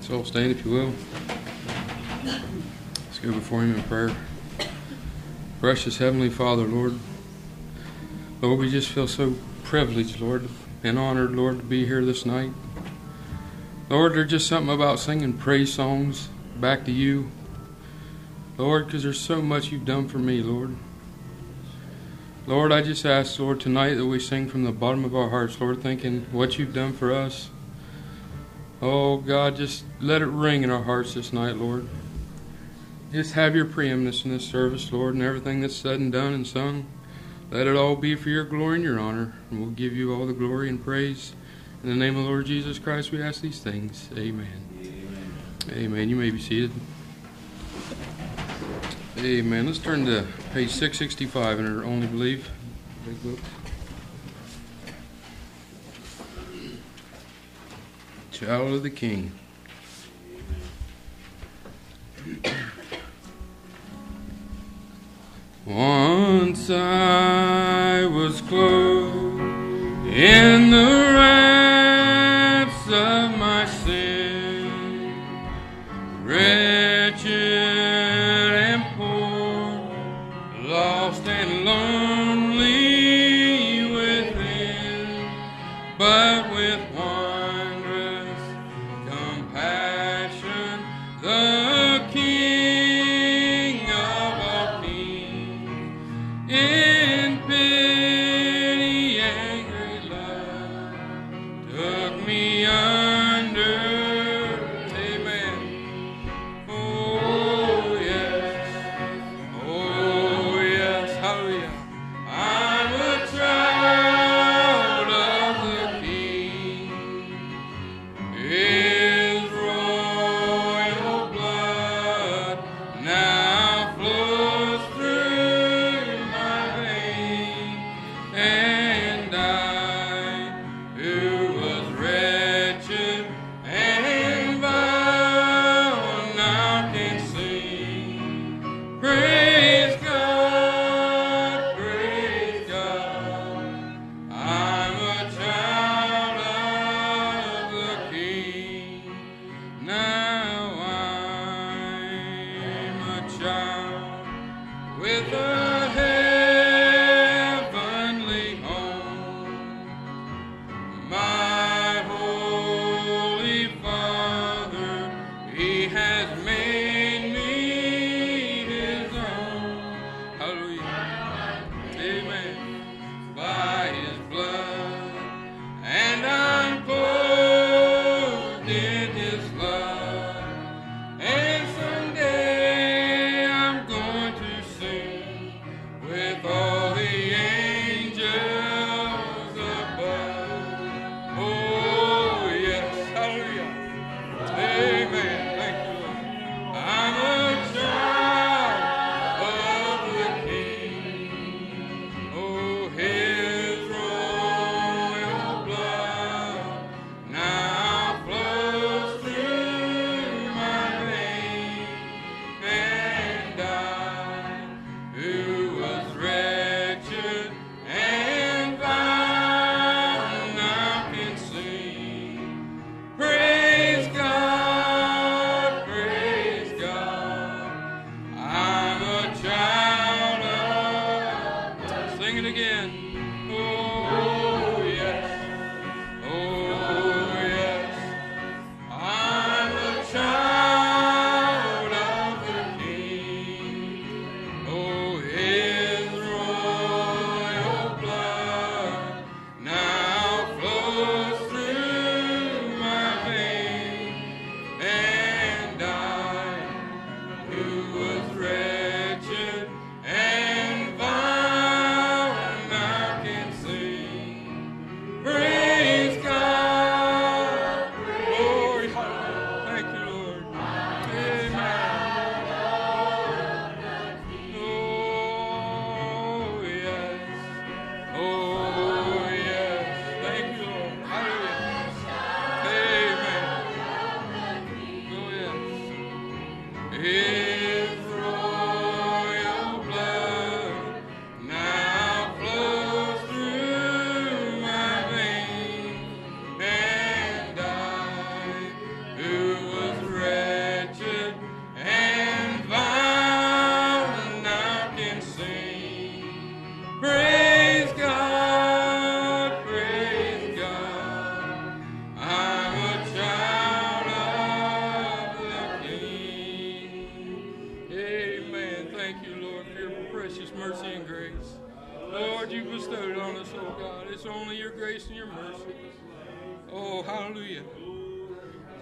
So stand if you will. Let's go before Him in prayer. Precious Heavenly Father, Lord, we just feel so privileged, Lord, and honored, Lord, to be here this night. Lord, there's just something about singing praise songs back to You, Lord, because there's so much You've done for me, Lord. Lord, I just ask, Lord, tonight that we sing from the bottom of our hearts, Lord, thinking what You've done for us. Oh, God, just let it ring in our hearts this night, Lord. Just have Your preeminence in this service, Lord, and everything that's said and done and sung. Let it all be for Your glory and Your honor, and we'll give You all the glory and praise. In the name of the Lord Jesus Christ, we ask these things. Amen. Amen. Amen. You may be seated. Amen. Let's turn to page 665 in our Only Believe big book. Child of the King. Once I was clothed in the rags of my sin, wretched and poor, lost and lonely within, but with wondrous compassion, the King of all kings, in pity and great love, took me under. Amen. Oh yes, hallelujah. I'm a child of the King. His royal blood now flows through my veins, and I, who was wretched and vile, now can sing. Praise God, praise God. I'm a child of the King. Now I'm a child with a heavenly home. My Holy Father, He has made me His own. Hallelujah. Amen. By His blood, and I'm clothed in His love. And someday I'm going to sing with all the angels above. Oh yes, hallelujah. Amen. Thank you, Lord. I'm a child of the King. Oh, His royal blood now flows through my veins, and I, who was wretched and vile, now can sing. Praise God, praise God. I'm a child of. Sing it again. Oh yes, I'm a child of the King. Oh, His royal blood now flows through my veins, and I, who was wretched and vile, now can sing. Praise God. Glory. Thank you, Lord. Amen. Oh yes. Thank you, Lord. Hallelujah. Amen. Oh yes. His royal blood now flows through my veins, and I, who was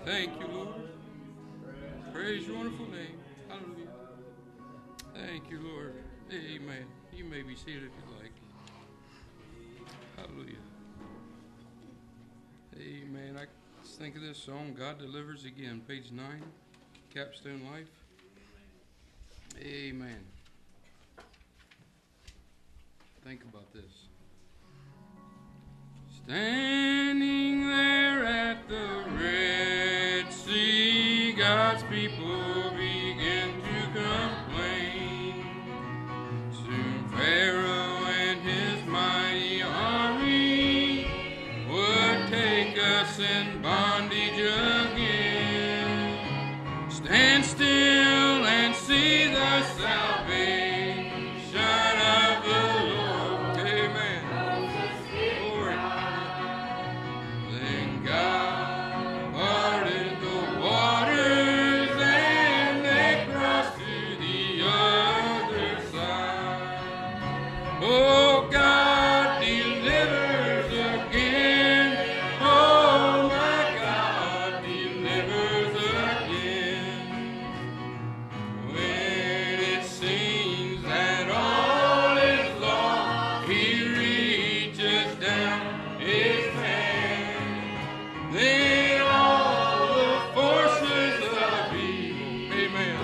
Thank you, Lord. Praise your wonderful name. Hallelujah. Thank you, Lord. Amen. You may be seated if you like. Hallelujah. Amen. I just think of this song, God Delivers Again, page 9, Capstone Life. Amen. Think about this. Standing there at the Red Sea, God's people began to complain. Soon Pharaoh and his mighty army would take us in bondage again. Stand still and see the salvation of the Lord. Amen. Glory. Then God parted the waters and they crossed to the other side. Oh, God delivers again. Oh, my God delivers again. When it seems that all is lost, He reaches down His hand. Then all the forces of evil, amen,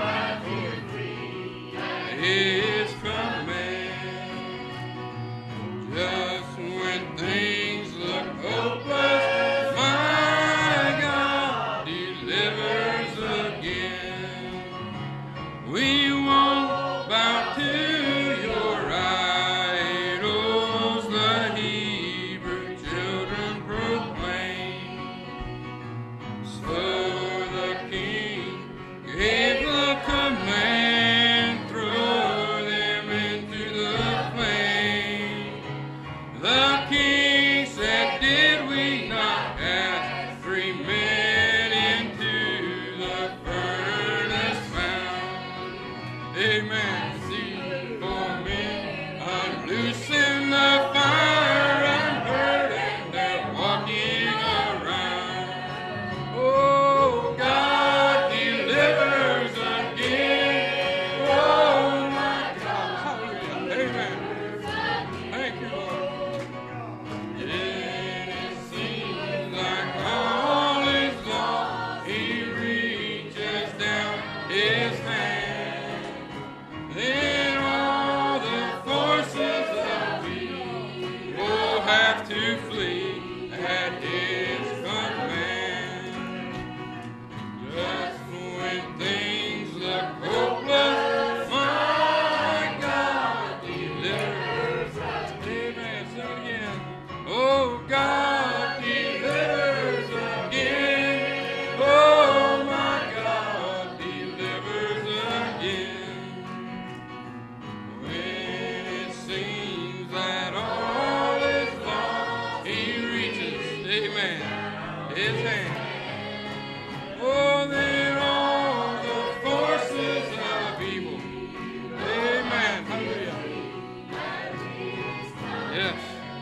His command. Just when things look hopeless, my God delivers again. We won't bow to your idols, the Hebrew children proclaim. So the king gave the command, throw them into the flame. The king said, did we not cast 3 men into the furnace found? Amen. See, for men unloosen the fire unburdened, they're walking around. Oh, God delivers again. Oh, my God. Hallelujah. Amen. Thank you, Lord. Yet it seems like all is lost. He reaches down His hand. Then all the forces of evil will have to flee at His command. Just when things look hopeless, my God delivers. Amen. Sing it again. Oh, God delivers again. Oh, my God delivers again. When it seems that all is lost, He reaches, amen, His hand. Oh, then all the forces of evil, amen, hallelujah. Yes.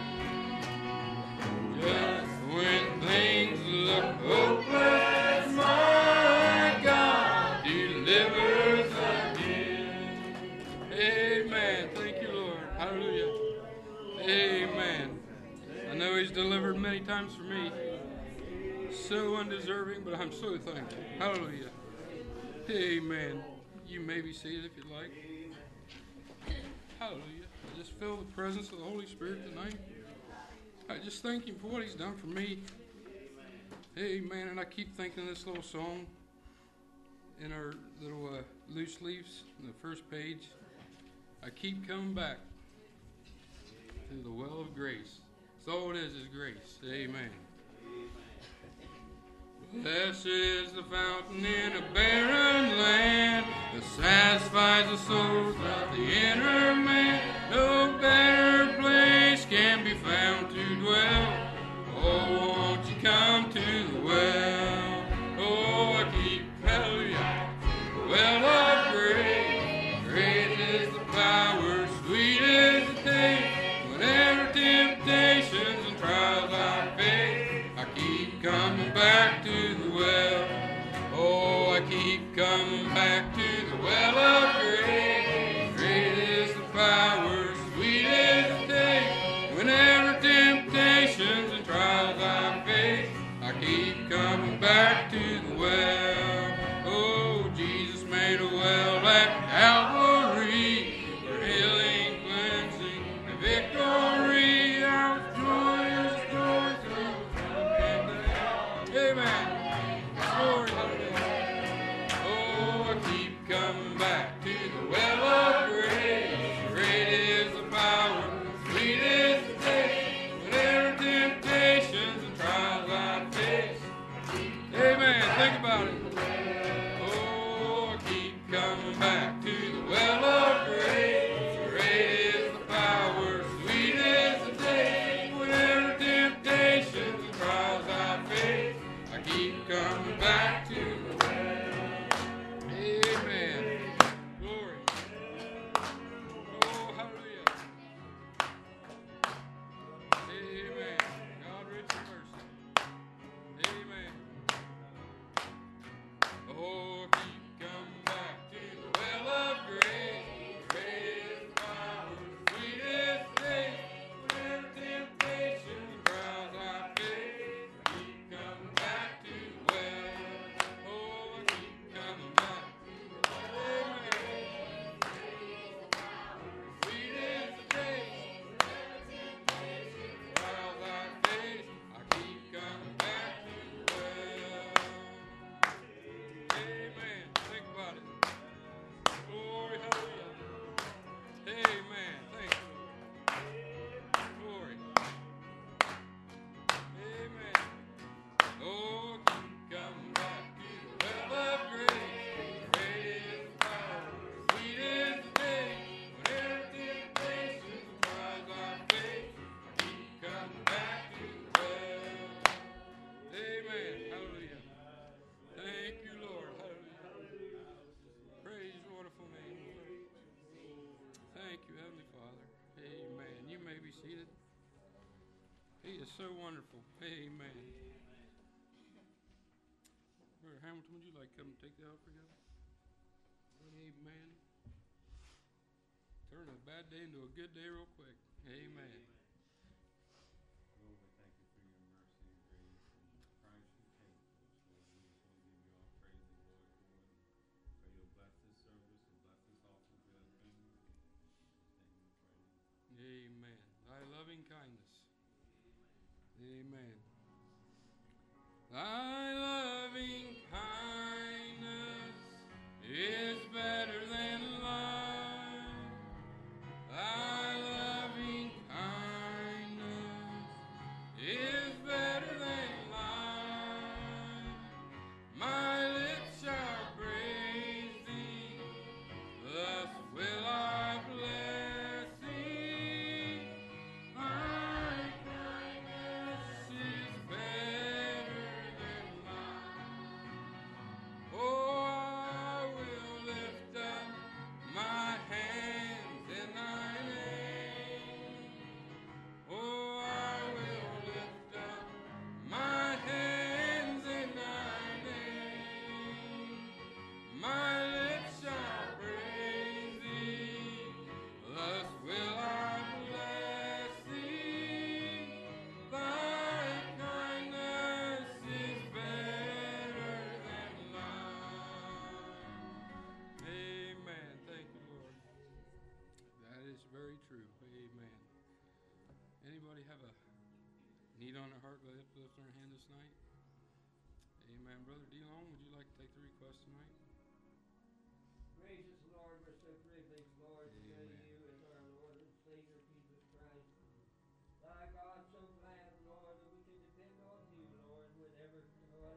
Just when things look hopeless, my God delivers again. Amen. Thank you, Lord. Hallelujah. Amen. I know He's delivered many times for me. So undeserving, but I'm so thankful. Hallelujah. Amen. You may be seated if you'd like. Hallelujah. I just feel the presence of the Holy Spirit tonight. I just thank Him for what He's done for me. Amen. And I keep thinking of this little song in our little loose leaves on the first page. I keep coming back to the well of grace. That's all it is grace. Amen. Blessed is the fountain in a barren land that satisfies the souls of the inner man. No better place can be found to dwell. Oh, won't you come to the well? Oh, I keep, hallelujah, well of grace. Great is the power, sweet is the taste. Whatever temptations and trials I face, I keep coming back to the well. come back to Amen. Glory. Oh, hallelujah. Amen. God rich in mercy. Amen. Oh, keep come back to the well of grace. Grace power, sweetest day. When temptation crowds our faith, keep come back to the well. Oh, keep coming back. Amen. Sweetest day. Crowds our faith, I keep coming back to the well. Amen. Think about it. Glory, hallelujah. Amen. Thank you. Glory. Amen. Oh, keep coming back to the well of grace. Greatest power, sweetest day. Whenever temptation tries our faith, keep coming back to the well. Amen. Hallelujah. Thank you, Lord. Hallelujah. Praise your wonderful name, Lord. Thank you, Heavenly Father. Amen. You may be seated. He is so wonderful. Amen. Brother Hamilton, would you like to come and take the offering up? Amen. Turn a bad day into a good day real quick. Amen. Lord, we thank you for your mercy and grace and Christ who came for us, Lord. We just want to give you all praise and glory for it. Pray you'll bless this service and bless this offering for us bring your feet. In Jesus' name we pray. Amen. Thy loving kindness. Amen. Thy loving kindness is better than life. Thy loving kindness is better than life. My lips shall praise thee, thus will I bless thee. Thy kindness is better than life. Oh, I will lift up my hands in thy name. Oh, I will lift up my hands in thy name. My lips shall praise thee, thus will I bless thee. Thy kindness is better than life. Amen. Thank you, Lord. That is very true. Amen. Anybody have a need on their heart? Lift their hand this night. Amen. Brother DeLong, would you like to take the request tonight? Gracious Lord, we're so privileged, Lord, to know Amen. you as our Lord and Savior, Jesus Christ. Thy God, so glad, Lord, that we can depend on you, Lord, whatever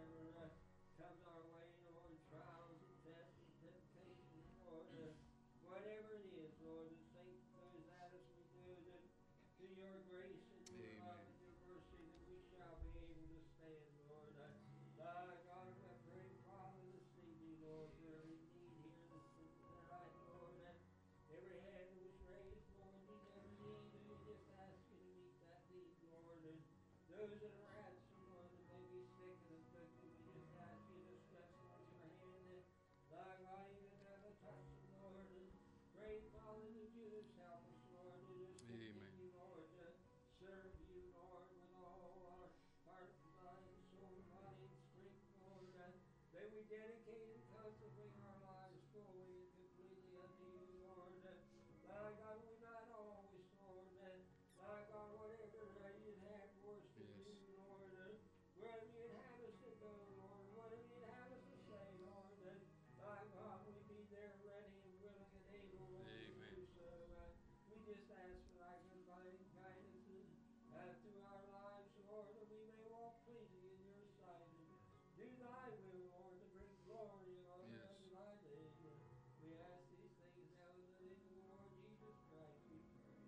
comes our way, Lord, trials and tests and temptations, Lord, whatever it is, Lord, the Saint goes at us, we know that through your grace and your love and your mercy that we shall be able to stand, Lord. Thy God, I pray, Father, this evening, Lord, for every need here tonight, Lord. Every hand that was raised, Lord, meet every need, and we just ask you to meet that need, Lord. And those that are absent, Lord, that may be sick and afflicted, we just ask you to stretch forth your hand. Thy God, even now to touch them, Lord. And pray, Father, that you just help us, Lord, to just continue, Lord, to serve you, Lord, with all our heart, mind, soul, body, and strength, Lord. May we dedicate and consecrate our lives fully and completely unto you, Lord. Thy God, we not always, Lord. Thy God, whatever you'd have for us to do, Lord. Wherever you'd have us to go, Lord. Whatever you'd have us to say, Lord. Thy God, we be there ready and willing and able, Lord, to do so. We just ask for thy divine guidance through our lives, Lord, that we may walk pleasing in your sight and do thy will, Lord, to bring glory and honor unto thy name. We ask these things now in the name of the Lord Jesus Christ, we pray.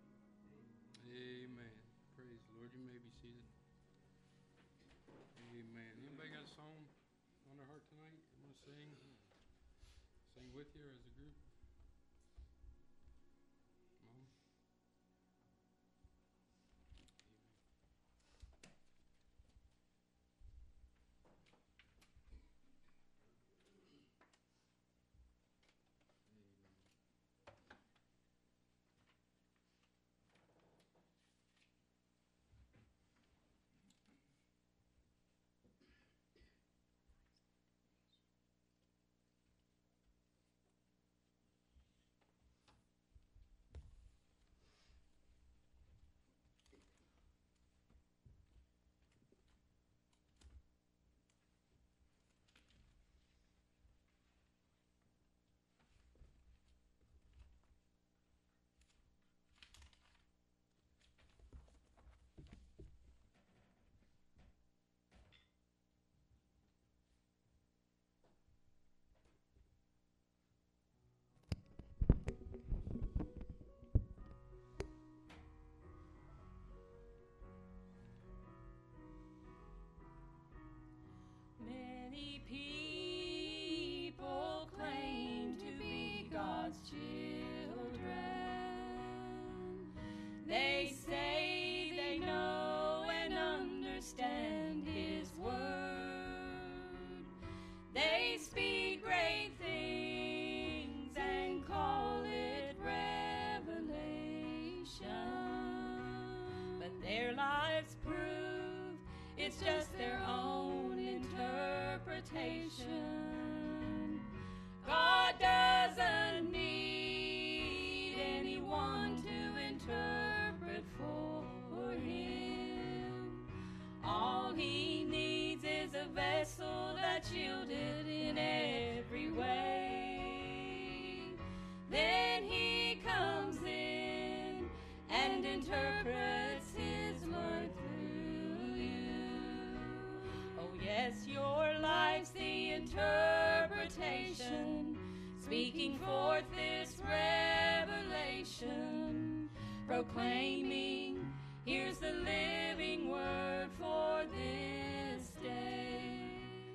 Amen. Praise the Lord. You may be seated. Amen. Anybody got a song Sing with you as a group. Mom. Many people claim to be God's children. They say they know and understand His word. They speak great things and call it revelation. But their lives prove it's just their own interpretation. God doesn't need anyone to interpret for Him. All He needs is a vessel that's yielded in every way. Then He comes in and interprets His word through you. Oh yes, your life's the interpretation, speaking forth this revelation, proclaiming, here's the living word for this day.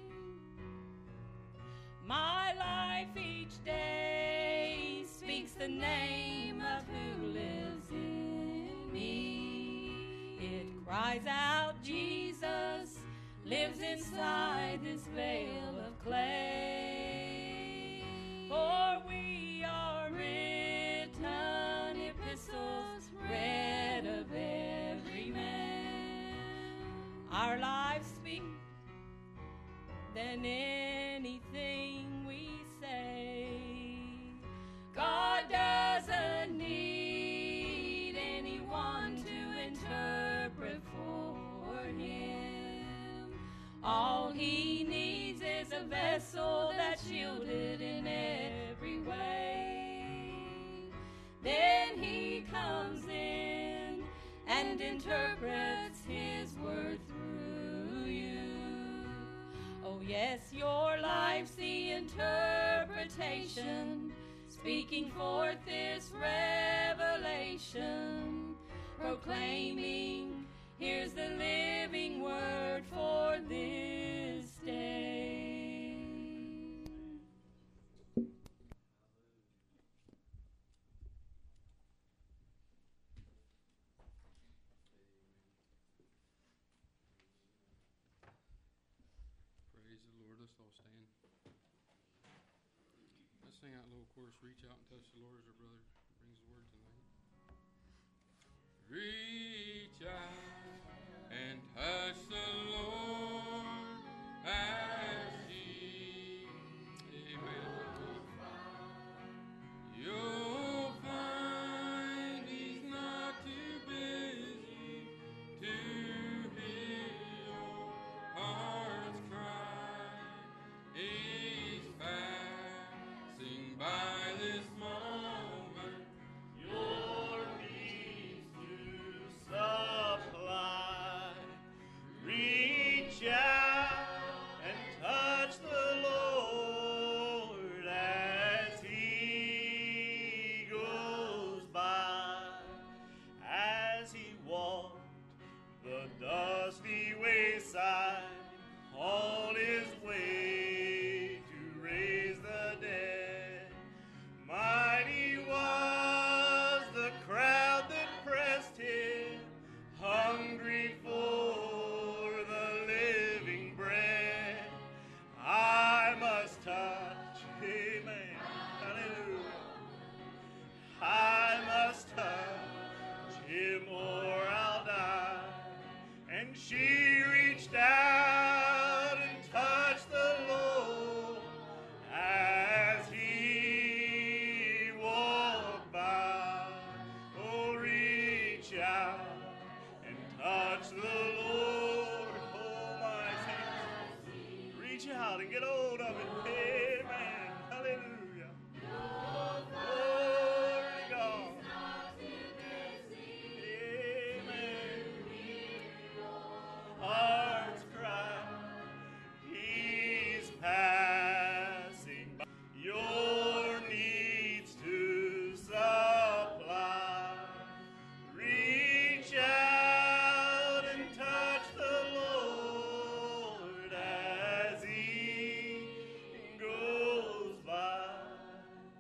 My life each day speaks the name of who lives in me. It cries out, Jesus lives inside this veil of clay. For we are written epistles read of every man. Our lives speak than anything we say. God doesn't need anyone to interpret for Him. All He needs is a vessel that's yielded in every way. Then He comes in and interprets His word through you. Oh yes, your life's the interpretation, speaking forth this revelation, proclaiming, here's the living word for this day. Praise the Lord. Let's all stand. Let's sing out a little chorus. Reach out and touch the Lord as our brother brings the word tonight. Reach out and touch the Lord as He. Amen. You'll find He's not too busy to hear your heart's cry. He's passing by this moment. Your needs to supply. Reach out and get hold of it. Amen. Hallelujah. Glory to God. Amen. Hearts cry. He's passing by. Your needs to supply. Reach out and touch the Lord as He goes by.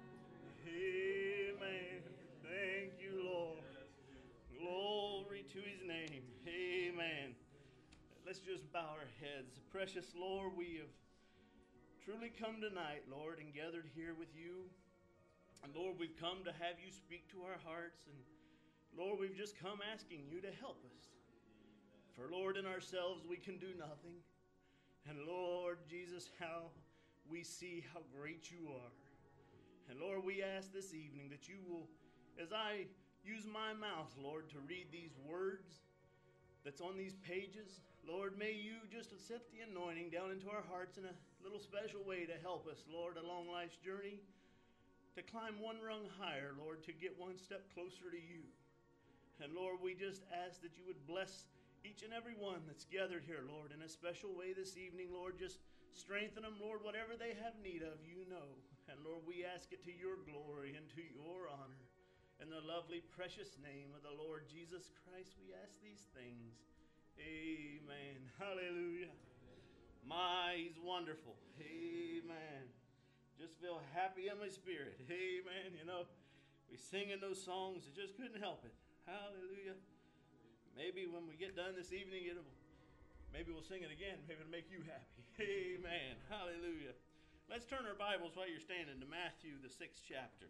Amen. Thank you, Lord. Glory to His name. Amen. Let's just bow our heads. Precious Lord, we have truly come tonight, Lord, and gathered here with you. And Lord, we've come to have you speak to our hearts. And Lord, we've just come asking you to help us. For Lord, in ourselves we can do nothing. And Lord Jesus, how we see how great you are. And Lord, we ask this evening that you will, as I use my mouth, Lord, to read these words that's on these pages, Lord, may you just set the anointing down into our hearts in a little special way to help us, Lord, along life's journey, to climb one rung higher, Lord, to get one step closer to you. And Lord, we just ask that you would bless each and every one that's gathered here, Lord, in a special way this evening, Lord. Just strengthen them, Lord, whatever they have need of, you know. And Lord, we ask it to your glory and to your honor. In the lovely, precious name of the Lord Jesus Christ, we ask these things. Amen. Hallelujah. My, He's wonderful. Amen. Just feel happy in my spirit. Amen. You know, we sing in those songs, I just couldn't help it. Hallelujah. Maybe when we get done this evening, maybe we'll sing it again. Maybe it'll make you happy. Amen. Hallelujah. Let's turn our Bibles while you're standing to Matthew, the 6th chapter.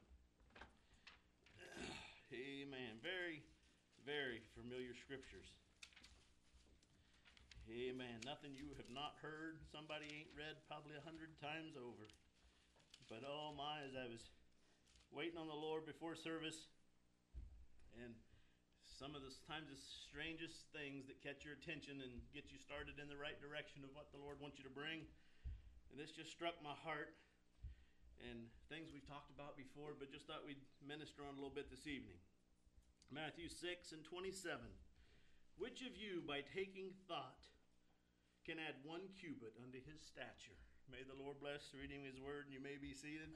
Amen. Very, very familiar scriptures. Amen. Nothing you have not heard. Somebody ain't read probably 100 times over. But oh my, as I was waiting on the Lord before service, and some of the times the strangest things that catch your attention and get you started in the right direction of what the Lord wants you to bring. And this just struck my heart. And things we've talked about before, but just thought we'd minister on a little bit this evening. Matthew 6:27. Which of you, by taking thought, can add 1 cubit unto his stature? May the Lord bless the reading of his word, and you may be seated.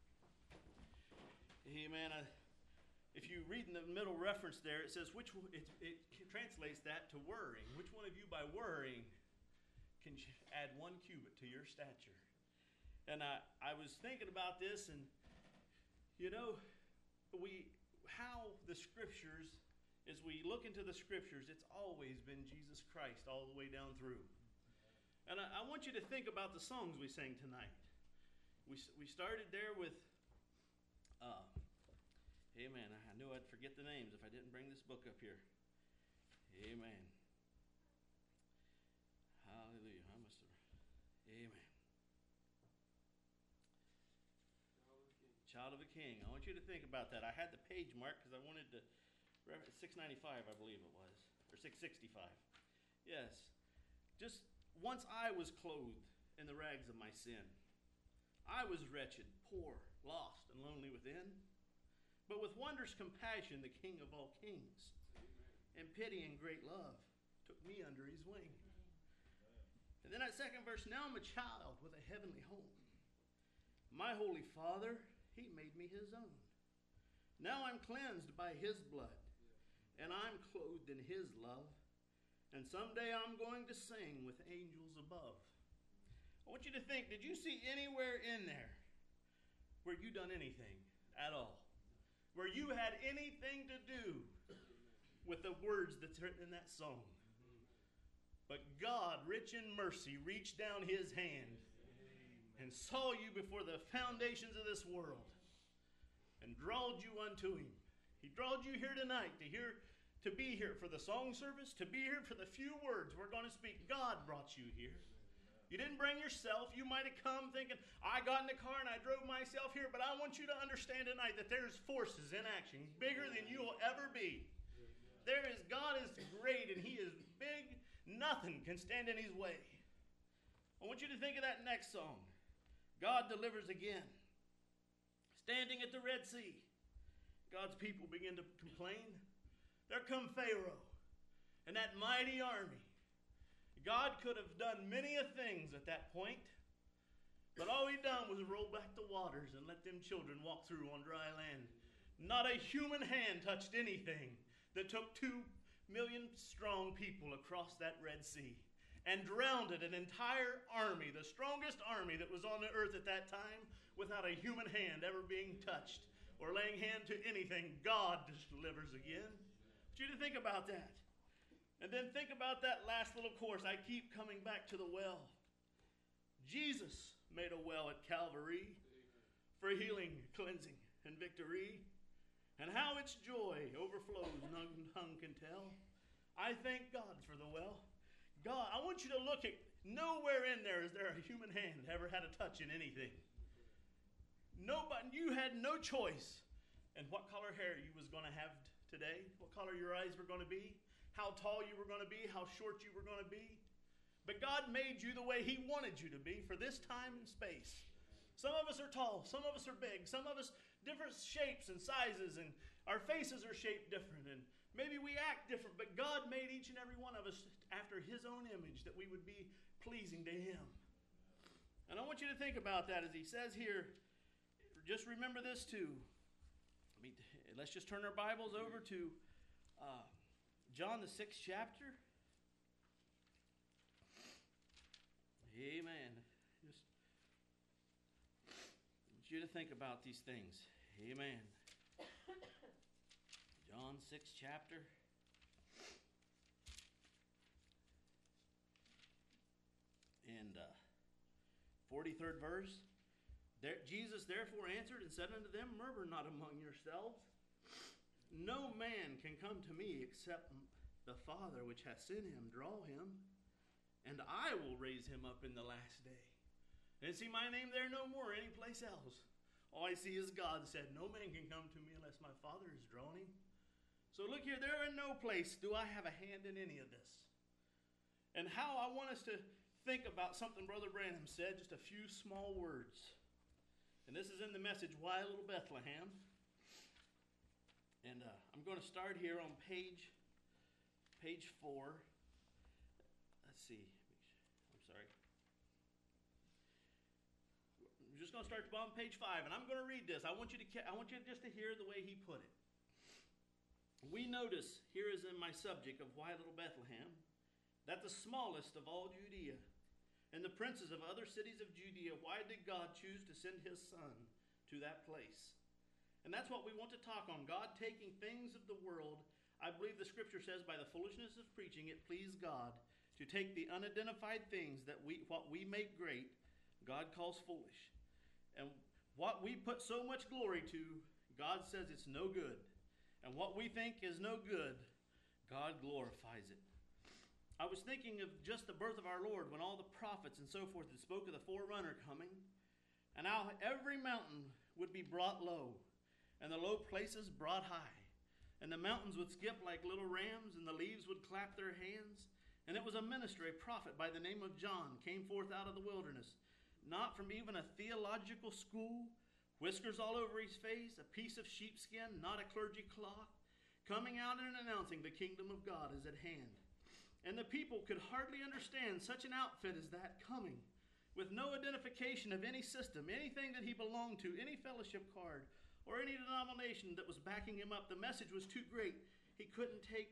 Amen. If you read in the middle reference there, it says, it translates that to worrying. Which one of you, by worrying, can add 1 cubit to your stature? And I was thinking about this, and you know, how the scriptures, as we look into the scriptures, it's always been Jesus Christ all the way down through. And I want you to think about the songs we sang tonight. We started there with, amen, I knew I'd forget the names if I didn't bring this book up here. Amen. Hallelujah. I must have, amen. Child of a King. I want you to think about that. I had the page marked because I wanted to, 695 I believe it was, or 665. Yes. Just once I was clothed in the rags of my sin. I was wretched, poor, lost, and lonely within. But with wondrous compassion, the King of all kings, and pity and great love, took me under his wing. And then that second verse, now I'm a child with a heavenly home. My holy Father, he made me his own. Now I'm cleansed by his blood, and I'm clothed in his love. And someday I'm going to sing with angels above. I want you to think, did you see anywhere in there where you done anything at all? Where you had anything to do with the words that's written in that song? But God, rich in mercy, reached down his hand and saw you before the foundations of this world and drawed you unto him. He drawed you here tonight to be here for the song service, to be here for the few words we're going to speak. God brought you here. You didn't bring yourself. You might have come thinking, I got in the car and I drove myself here, but I want you to understand tonight that there's forces in action bigger than you will ever be. God is great and he is big. Nothing can stand in his way. I want you to think of that next song. God delivers again. Standing at the Red Sea, God's people begin to complain. There come Pharaoh and that mighty army. God could have done many a things at that point, but all he done was roll back the waters and let them children walk through on dry land. Not a human hand touched anything that took 2 million strong people across that Red Sea and drowned an entire army, the strongest army that was on the earth at that time, without a human hand ever being touched or laying hand to anything. God just delivers again. I want you to think about that. And then think about that last little course. I keep coming back to the well. Jesus made a well at Calvary for healing, cleansing, and victory. And how its joy overflows, none tongue can tell. I thank God for the well. God, I want you to look at, nowhere in there is there a human hand ever had a touch in anything. Nobody, you had no choice in what color hair you was going to have today, what color your eyes were going to be, how tall you were going to be, how short you were going to be. But God made you the way he wanted you to be for this time and space. Some of us are tall, some of us are big, some of us different shapes and sizes, and our faces are shaped different, and maybe we act different, but God made each and every one of us after his own image that we would be pleasing to him. And I want you to think about that as he says here. Just remember this too. Let's just turn our Bibles over to John the 6th chapter. Amen. Just want you to think about these things. Amen. John 6th chapter. And 43rd verse. Jesus therefore answered and said unto them, Murmur not among yourselves. No man can come to me except the Father which hath sent him draw him, and I will raise him up in the last day. And see my name there no more any place else. All I see is God said, no man can come to me unless my Father has drawn him. So look here, there in no place do I have a hand in any of this. And how I want us to think about something Brother Branham said, just a few small words. And this is in the message, Why Little Bethlehem? And I'm going to start here on page 4. Let's see. I'm sorry. I'm just going to start at the bottom, page 5, and I'm going to read this. I want you just to hear the way he put it. We notice, here is in my subject of Why Little Bethlehem, that the smallest of all Judea and the princes of other cities of Judea, why did God choose to send his son to that place? And that's what we want to talk on. God taking things of the world. I believe the scripture says by the foolishness of preaching, it pleased God to take the unidentified things that what we make great, God calls foolish. And what we put so much glory to, God says it's no good. And what we think is no good, God glorifies it. I was thinking of just the birth of our Lord when all the prophets and so forth had spoke of the forerunner coming, and how every mountain would be brought low, and the low places brought high, and the mountains would skip like little rams, and the leaves would clap their hands. And it was a minister, a prophet by the name of John, came forth out of the wilderness, not from even a theological school, whiskers all over his face, a piece of sheepskin, not a clergy cloth, coming out and announcing the kingdom of God is at hand. And the people could hardly understand such an outfit as that coming, with no identification of any system, anything that he belonged to, any fellowship card, or any denomination that was backing him up. The message was too great. He couldn't take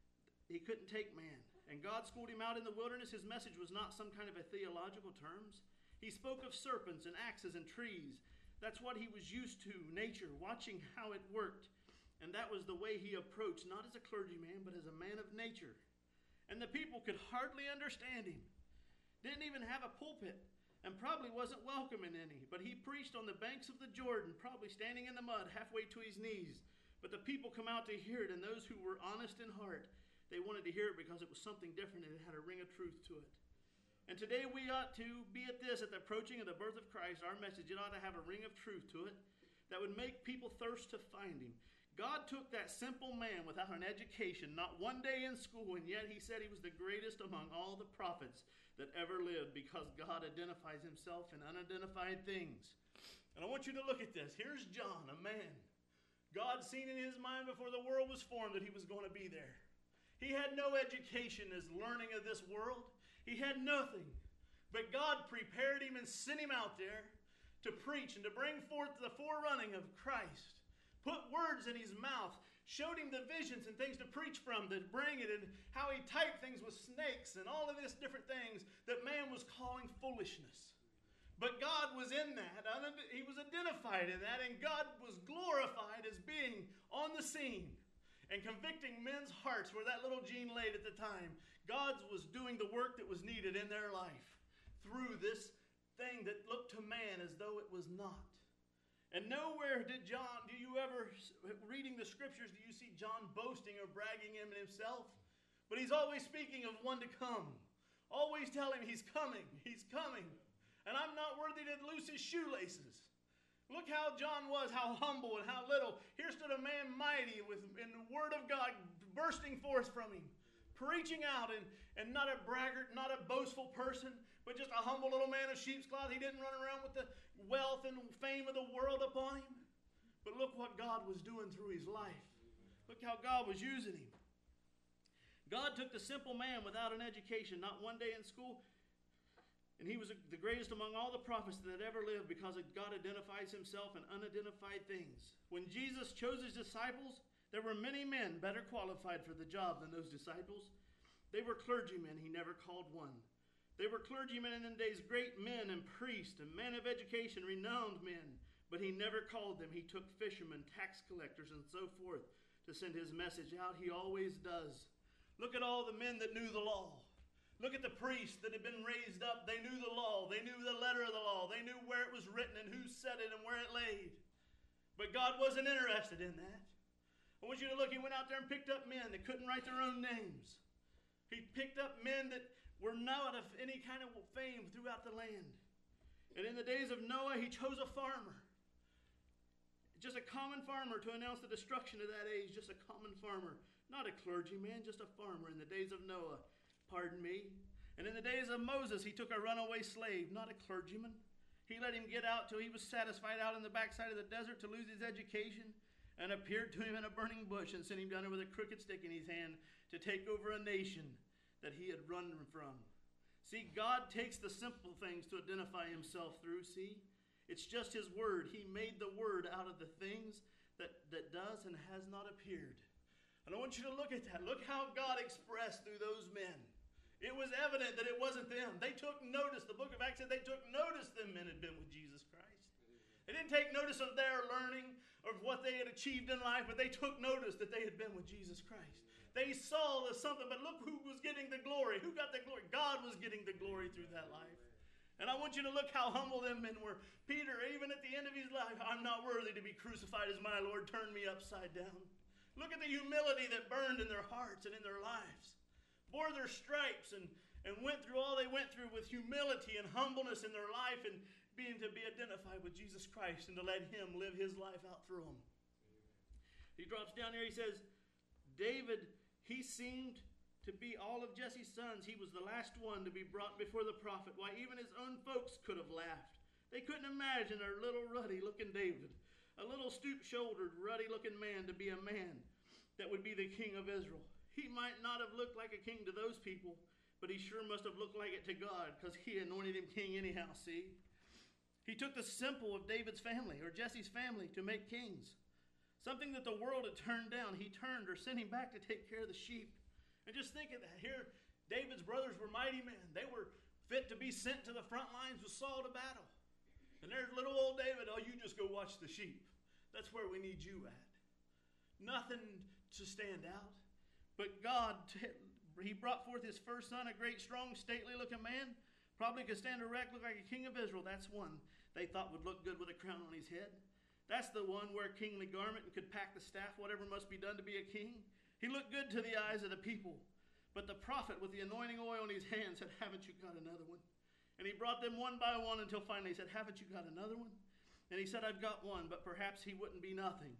man. And God schooled him out in the wilderness. His message was not some kind of a theological terms. He spoke of serpents and axes and trees. That's what he was used to, nature, watching how it worked. And that was the way he approached, not as a clergyman, but as a man of nature. And the people could hardly understand him. Didn't even have a pulpit, and probably wasn't welcome in any. But he preached on the banks of the Jordan, probably standing in the mud halfway to his knees. But the people come out to hear it, and those who were honest in heart, they wanted to hear it because it was something different and it had a ring of truth to it. And today we ought to be at the approaching of the birth of Christ, our message, it ought to have a ring of truth to it that would make people thirst to find him. God took that simple man without an education, not one day in school, and yet he said he was the greatest among all the prophets that ever lived because God identifies himself in unidentified things. And I want you to look at this. Here's John, a man. God seen in his mind before the world was formed that he was going to be there. He had no education as learning of this world. He had nothing. But God prepared him and sent him out there to preach and to bring forth the forerunning of Christ. Put words in his mouth, showed him the visions and things to preach from, to bring it, and how he typed things with snakes and all of these different things that man was calling foolishness. But God was in that. He was identified in that, and God was glorified as being on the scene and convicting men's hearts where that little Gene laid at the time. God was doing the work that was needed in their life through this thing that looked to man as though it was not. And nowhere do you ever, reading the scriptures, do you see John boasting or bragging in himself? But he's always speaking of one to come. Always telling him he's coming, he's coming. And I'm not worthy to loose his shoelaces. Look how John was, how humble and how little. Here stood a man mighty in the word of God bursting forth from him. Preaching out and not a braggart, not a boastful person, but just a humble little man of sheep's cloth. He didn't run around with the wealth and fame of the world upon him. But look what God was doing through his life. Look how God was using him. God took the simple man without an education, not one day in school, and he was the greatest among all the prophets that had ever lived because God identifies himself in unidentified things. When Jesus chose his disciples, there were many men better qualified for the job than those disciples. They were clergymen. He never called one. They were clergymen in the days, great men and priests and men of education, renowned men. But he never called them. He took fishermen, tax collectors, and so forth to send his message out. He always does. Look at all the men that knew the law. Look at the priests that had been raised up. They knew the law. They knew the letter of the law. They knew where it was written and who said it and where it laid. But God wasn't interested in that. I want you to look, he went out there and picked up men that couldn't write their own names. He picked up men that were not of any kind of fame throughout the land. And in the days of Noah, he chose a farmer. Just a common farmer to announce the destruction of that age. Just a common farmer. Not a clergyman, just a farmer in the days of Noah. Pardon me. And in the days of Moses, he took a runaway slave, not a clergyman. He let him get out till he was satisfied out in the backside of the desert to lose his education, and appeared to him in a burning bush and sent him down there with a crooked stick in his hand to take over a nation that he had run from. See, God takes the simple things to identify himself through. See, it's just his word. He made the word out of the things that does and has not appeared. And I want you to look at that. Look how God expressed through those men. It was evident that it wasn't them. They took notice. The book of Acts said they took notice them men had been with Jesus Christ. They didn't take notice of their learning or of what they had achieved in life, but they took notice that they had been with Jesus Christ. They saw something, but look who was getting the glory. Who got the glory? God was getting the glory through that life. And I want you to look how humble them men were. Peter, even at the end of his life, I'm not worthy to be crucified as my Lord. Turn me upside down. Look at the humility that burned in their hearts and in their lives. Bore their stripes and went through all they went through with humility and humbleness in their life and being to be identified with Jesus Christ and to let him live his life out through them. He drops down here, he says, David, he seemed to be all of Jesse's sons. He was the last one to be brought before the prophet. Why, even his own folks could have laughed. They couldn't imagine a little ruddy-looking David, a little stoop-shouldered, ruddy-looking man to be a man that would be the king of Israel. He might not have looked like a king to those people, but he sure must have looked like it to God because he anointed him king anyhow, see? He took the simple of David's family or Jesse's family to make kings. Something that the world had turned down, he turned or sent him back to take care of the sheep. And just think of that. Here, David's brothers were mighty men. They were fit to be sent to the front lines with Saul to battle. And there's little old David, oh, you just go watch the sheep. That's where we need you at. Nothing to stand out. But God, he brought forth his first son, a great, strong, stately-looking man. Probably could stand erect, look like a king of Israel. That's one they thought would look good with a crown on his head. That's the one wear kingly garment and could pack the staff, whatever must be done to be a king. He looked good to the eyes of the people. But the prophet with the anointing oil in his hand said, haven't you got another one? And he brought them one by one until finally he said, haven't you got another one? And he said, I've got one, but perhaps he wouldn't be nothing.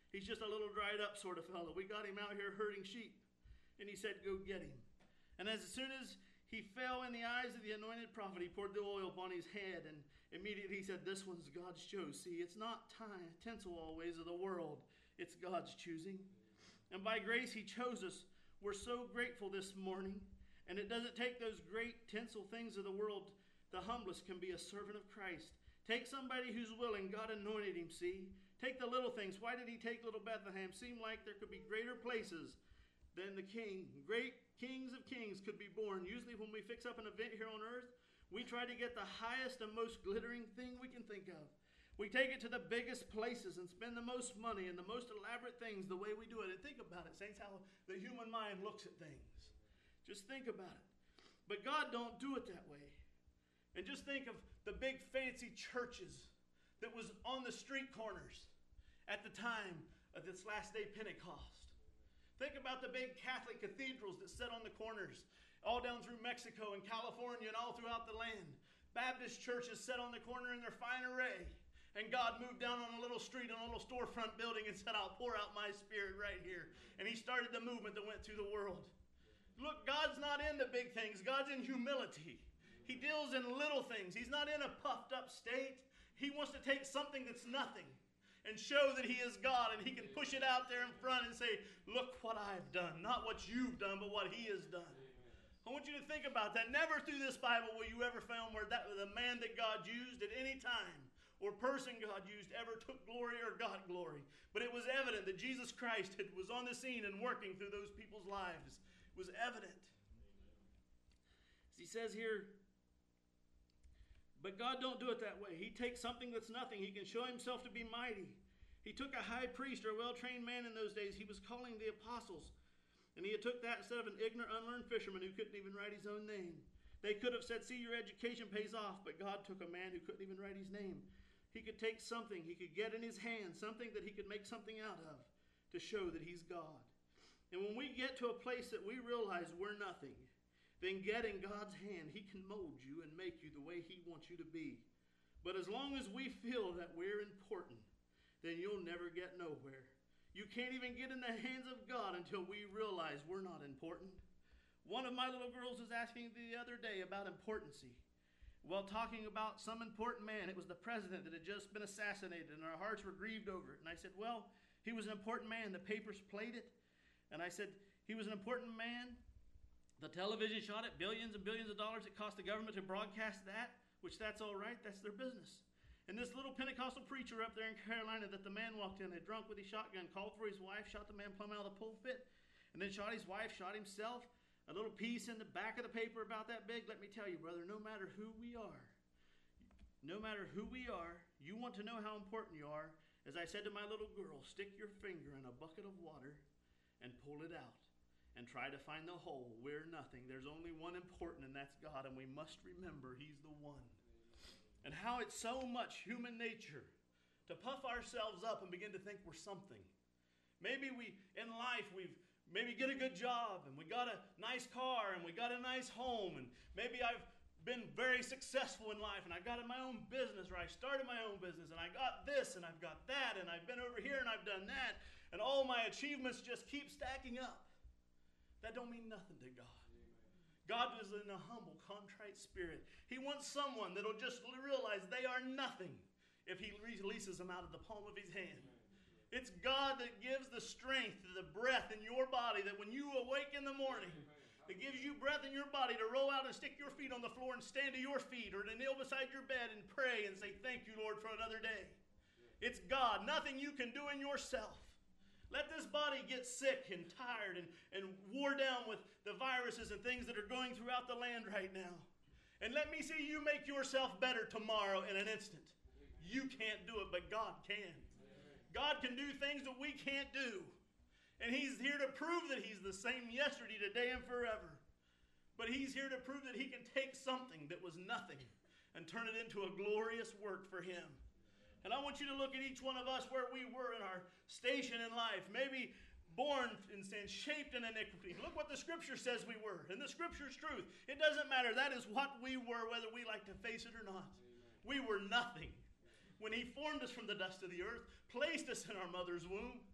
He's just a little dried up sort of fellow. We got him out here herding sheep. And he said, go get him. And as soon as he fell in the eyes of the anointed prophet, he poured the oil upon his head, and immediately he said, this one's God's chose. See, it's not tinsel always of the world. It's God's choosing. And by grace he chose us. We're so grateful this morning. And it doesn't take those great tinsel things of the world. The humblest can be a servant of Christ. Take somebody who's willing. God anointed him, see. Take the little things. Why did he take little Bethlehem? Seemed like there could be greater places than the king. Great kings of kings could be born. Usually when we fix up an event here on earth, we try to get the highest and most glittering thing we can think of. We take it to the biggest places and spend the most money and the most elaborate things the way we do it. And think about it, saints, how the human mind looks at things. Just think about it. But God don't do it that way. And just think of the big fancy churches that was on the street corners at the time of this last day Pentecost. Think about the big Catholic cathedrals that sit on the corners all down through Mexico and California and all throughout the land. Baptist churches sit on the corner in their fine array. And God moved down on a little street, on a little storefront building and said, I'll pour out my spirit right here. And he started the movement that went through the world. Look, God's not into big things. God's in humility. He deals in little things. He's not in a puffed up state. He wants to take something that's nothing and show that he is God, and he can push it out there in front and say, look what I've done. Not what you've done, but what he has done. I want you to think about that. Never through this Bible will you ever found where that the man that God used at any time or person God used ever took glory or got glory. But it was evident that Jesus Christ was on the scene and working through those people's lives. It was evident. As he says here, but God don't do it that way. He takes something that's nothing. He can show himself to be mighty. He took a high priest or a well-trained man in those days. He was calling the apostles. And he had took that instead of an ignorant, unlearned fisherman who couldn't even write his own name. They could have said, see, your education pays off. But God took a man who couldn't even write his name. He could take something he could get in his hand, something that he could make something out of to show that he's God. And when we get to a place that we realize we're nothing, then get in God's hand. He can mold you and make you the way he wants you to be. But as long as we feel that we're important, then you'll never get nowhere. You can't even get in the hands of God until we realize we're not important. One of my little girls was asking the other day about importancy. While talking about some important man, it was the president that had just been assassinated, and our hearts were grieved over it. And I said, well, he was an important man. The papers played it. And I said, he was an important man. The television shot it, billions and billions of dollars it cost the government to broadcast that, which that's all right, that's their business. And this little Pentecostal preacher up there in Carolina that the man walked in, had drunk with his shotgun, called for his wife, shot the man plumb out of the pulpit, and then shot his wife, shot himself. A little piece in the back of the paper about that big. Let me tell you, brother, no matter who we are, you want to know how important you are. As I said to my little girl, stick your finger in a bucket of water and pull it out. And try to find the hole. We're nothing. There's only one important, and that's God. And we must remember he's the one. And how it's so much human nature to puff ourselves up and begin to think we're something. Maybe we, in life, we've maybe get a good job, and we got a nice car, and we got a nice home, and maybe I've been very successful in life, and I got in my own business, or I started my own business, and I got this, and I've got that, and I've been over here, and I've done that, and all my achievements just keep stacking up. That don't mean nothing to God. God is in a humble, contrite spirit. He wants someone that'll just realize they are nothing if he releases them out of the palm of his hand. It's God that gives the strength, the breath in your body, that when you awake in the morning, that gives you breath in your body to roll out and stick your feet on the floor and stand to your feet, or to kneel beside your bed and pray and say, thank you, Lord, for another day. It's God. Nothing you can do in yourself. Let this body get sick and tired and wore down with the viruses and things that are going throughout the land right now. And let me see you make yourself better tomorrow in an instant. You can't do it, but God can. God can do things that we can't do. And he's here to prove that he's the same yesterday, today, and forever. But he's here to prove that he can take something that was nothing and turn it into a glorious work for him. And I want you to look at each one of us where we were in our station in life. Maybe born in sin, shaped in iniquity. Look what the Scripture says we were. And the Scripture's truth. It doesn't matter. That is what we were, whether we like to face it or not. We were nothing. When he formed us from the dust of the earth, placed us in our mother's womb,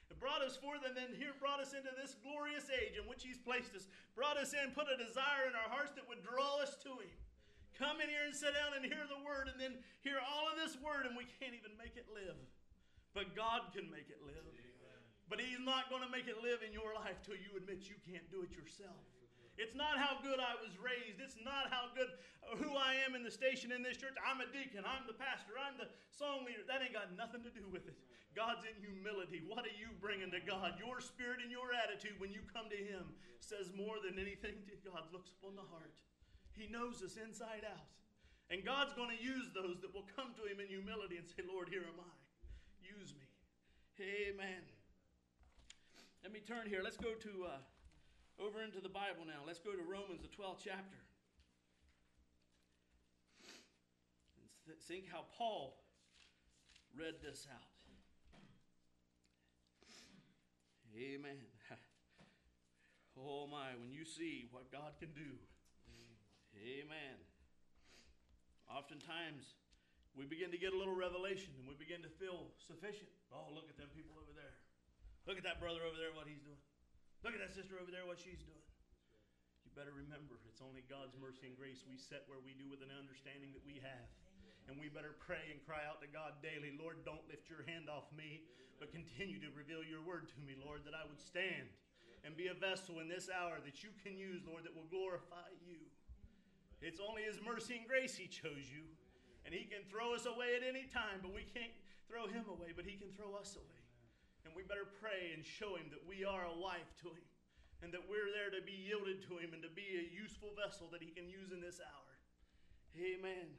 It brought us forth, and then here brought us into this glorious age in which He's placed us. Brought us in, put a desire in our hearts that would draw us to Him. Come in here and sit down and hear the Word, and then hear all of this Word, and we can't even make it live. But God can make it live. But He's not going to make it live in your life till you admit you can't do it yourself. It's not how good I was raised. It's not how good who I am in the station in this church. I'm a deacon. I'm the pastor. I'm the song leader. That ain't got nothing to do with it. God's in humility. What are you bringing to God? Your spirit and your attitude when you come to Him says more than anything to God. Looks upon the heart. He knows us inside out. And God's going to use those that will come to Him in humility and say, Lord, here am I. Use me. Amen. Let me turn here. Let's go to over into the Bible now. Let's go to Romans, the 12th chapter. And think how Paul read this out. Amen. Oh my, when you see what God can do. Amen. Oftentimes, we begin to get a little revelation and we begin to feel sufficient. Oh, look at them people over there. Look at that brother over there, what he's doing. Look at that sister over there, what she's doing. You better remember, it's only God's mercy and grace we set where we do with an understanding that we have. And we better pray and cry out to God daily, Lord, don't lift your hand off me, but continue to reveal your word to me, Lord, that I would stand and be a vessel in this hour that you can use, Lord, that will glorify you. It's only His mercy and grace He chose you. And He can throw us away at any time, but we can't throw Him away, but He can throw us away. And we better pray and show Him that we are a wife to Him, and that we're there to be yielded to Him and to be a useful vessel that He can use in this hour. Amen.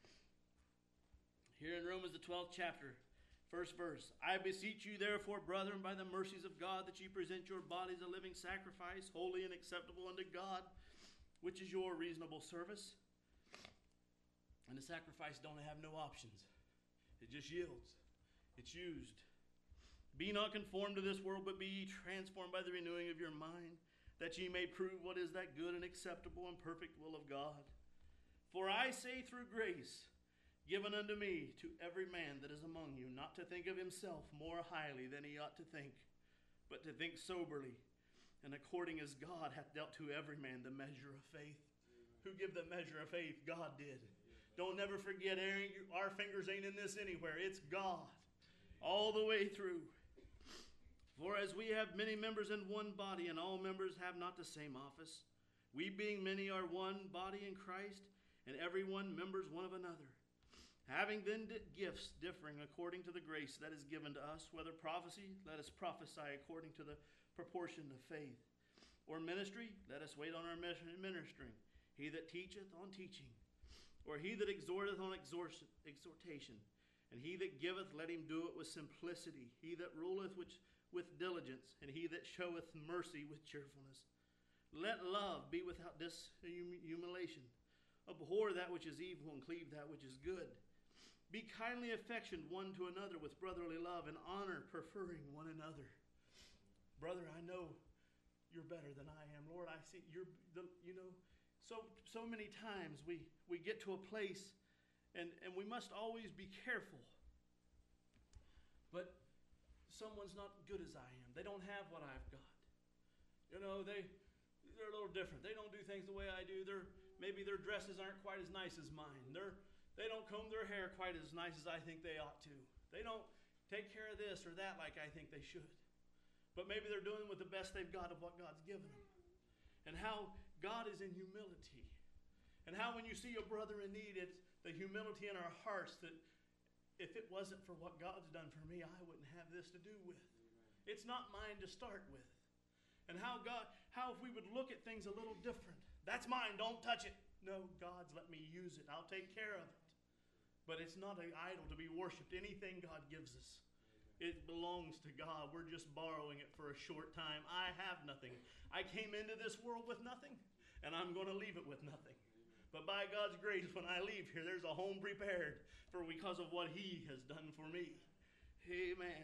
Here in Romans, the 12th chapter, first verse. I beseech you, therefore, brethren, by the mercies of God, that ye present your bodies a living sacrifice, holy and acceptable unto God, which is your reasonable service. And the sacrifice don't have no options. It just yields. It's used. Be not conformed to this world, but be ye transformed by the renewing of your mind, that ye may prove what is that good and acceptable and perfect will of God. For I say through grace given unto me, to every man that is among you, not to think of himself more highly than he ought to think, but to think soberly, and according as God hath dealt to every man the measure of faith. Who give the measure of faith? God did. Don't never forget, Aaron, our fingers ain't in this anywhere. It's God. All the way through. For as we have many members in one body, and all members have not the same office, we being many are one body in Christ, and every one members one of another. Having then gifts differing according to the grace that is given to us, whether prophecy, let us prophesy according to the proportion of faith. Or ministry, let us wait on our ministering. He that teacheth on teaching. Or he that exhorteth on exhortation. And he that giveth, let him do it with simplicity. He that ruleth with diligence. And he that showeth mercy with cheerfulness. Let love be without dissimulation. Abhor that which is evil, and cleave that which is good. Be kindly affectioned one to another with brotherly love, and honor, preferring one another. Brother, I know you're better than I am. Lord, I see so many times we get to a place, and we must always be careful. But someone's not good as I am. They don't have what I've got. You know, they're a little different. They don't do things the way I do. Maybe their dresses aren't quite as nice as mine. They don't comb their hair quite as nice as I think they ought to. They don't take care of this or that like I think they should. But maybe they're doing with the best they've got of what God's given them. And how God is in humility. And how when you see a brother in need, it's the humility in our hearts that if it wasn't for what God's done for me, I wouldn't have this to do with. It's not mine to start with. And how if we would look at things a little different. That's mine, don't touch it. No, God's let me use it. I'll take care of it. But it's not an idol to be worshipped. Anything God gives us, it belongs to God. We're just borrowing it for a short time. I have nothing. I came into this world with nothing, and I'm going to leave it with nothing. But by God's grace, when I leave here, there's a home prepared because of what He has done for me. Amen.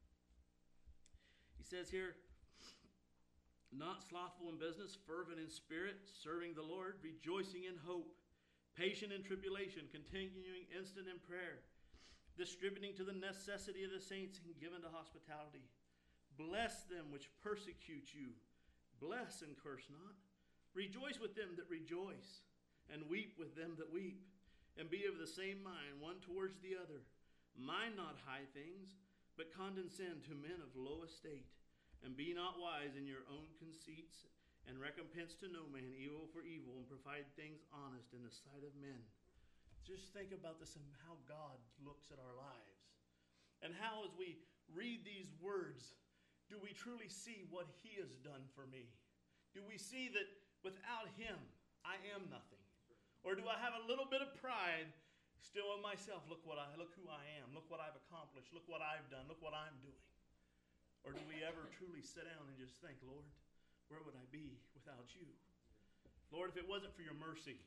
He says here, not slothful in business, fervent in spirit, serving the Lord, rejoicing in hope, patient in tribulation, continuing instant in prayer, distributing to the necessity of the saints, and given to hospitality. Bless them which persecute you. Bless and curse not. Rejoice with them that rejoice, and weep with them that weep. And be of the same mind one towards the other. Mind not high things, but condescend to men of low estate. And be not wise in your own conceits, and recompense to no man evil for evil, and provide things honest in the sight of men. Just think about this and how God looks at our lives. And how, as we read these words, do we truly see what He has done for me? Do we see that without Him, I am nothing? Or do I have a little bit of pride still in myself? Look who I am. Look what I've accomplished. Look what I've done. Look what I'm doing. Or do we ever truly sit down and just think, Lord, where would I be without you? Lord, if it wasn't for your mercy,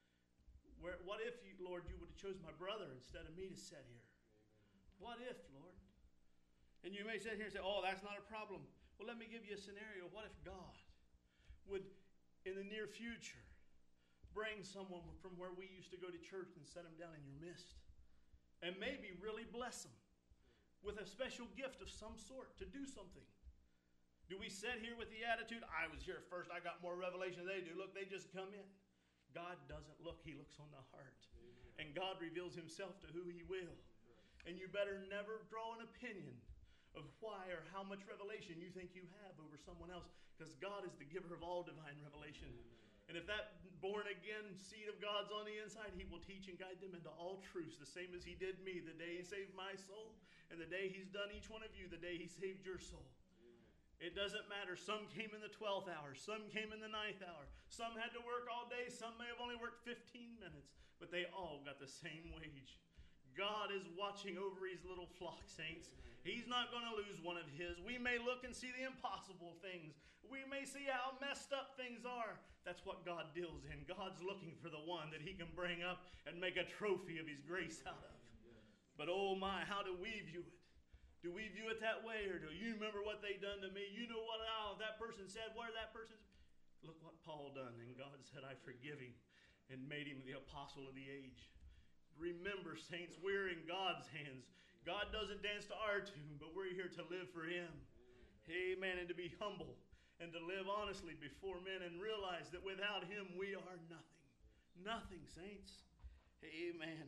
what if, Lord, you would have chosen my brother instead of me to sit here? What if, Lord? And you may sit here and say, oh, that's not a problem. Well, let me give you a scenario. What if God would, in the near future, bring someone from where we used to go to church and set them down in your midst, and maybe really bless them with a special gift of some sort to do something? Do we sit here with the attitude, I was here first, I got more revelation than they do. Look, they just come in. God doesn't look, He looks on the heart. Amen. And God reveals Himself to who He will. And you better never draw an opinion of why or how much revelation you think you have over someone else, because God is the giver of all divine revelation. Amen. And if that born-again seed of God's on the inside, He will teach and guide them into all truths, the same as He did me the day He saved my soul, and the day He's done each one of you, the day He saved your soul. It doesn't matter. Some came in the 12th hour. Some came in the 9th hour. Some had to work all day. Some may have only worked 15 minutes. But they all got the same wage. God is watching over His little flock, saints. He's not going to lose one of His. We may look and see the impossible things. We may see how messed up things are. That's what God deals in. God's looking for the one that He can bring up and make a trophy of His grace out of. But oh my, how do we view it? Do we view it that way, or do you remember what they done to me? You know what that person said, what that person said? Look what Paul done, and God said, I forgive him, and made him the apostle of the age. Remember, saints, we're in God's hands. God doesn't dance to our tune, but we're here to live for Him. Amen, and to be humble, and to live honestly before men, and realize that without Him we are nothing. Nothing, saints. Amen.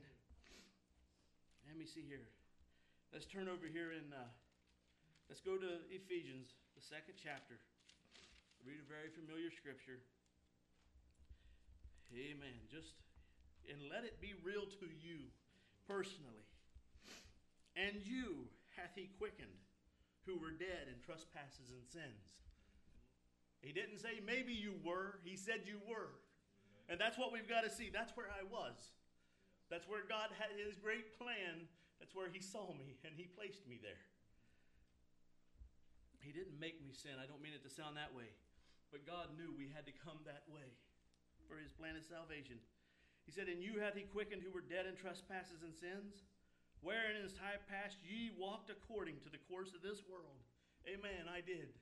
Let me see here. Let's turn over here and let's go to Ephesians, the 2nd chapter. Read a very familiar scripture. Amen. And let it be real to you personally. And you hath He quickened, who were dead in trespasses and sins. He didn't say maybe you were. He said you were. And that's what we've got to see. That's where I was. That's where God had His great plan. That's where He saw me, and He placed me there. He didn't make me sin. I don't mean it to sound that way. But God knew we had to come that way for His plan of salvation. He said, and you hath He quickened, who were dead in trespasses and sins, wherein in his time past ye walked according to the course of this world. Amen, I did.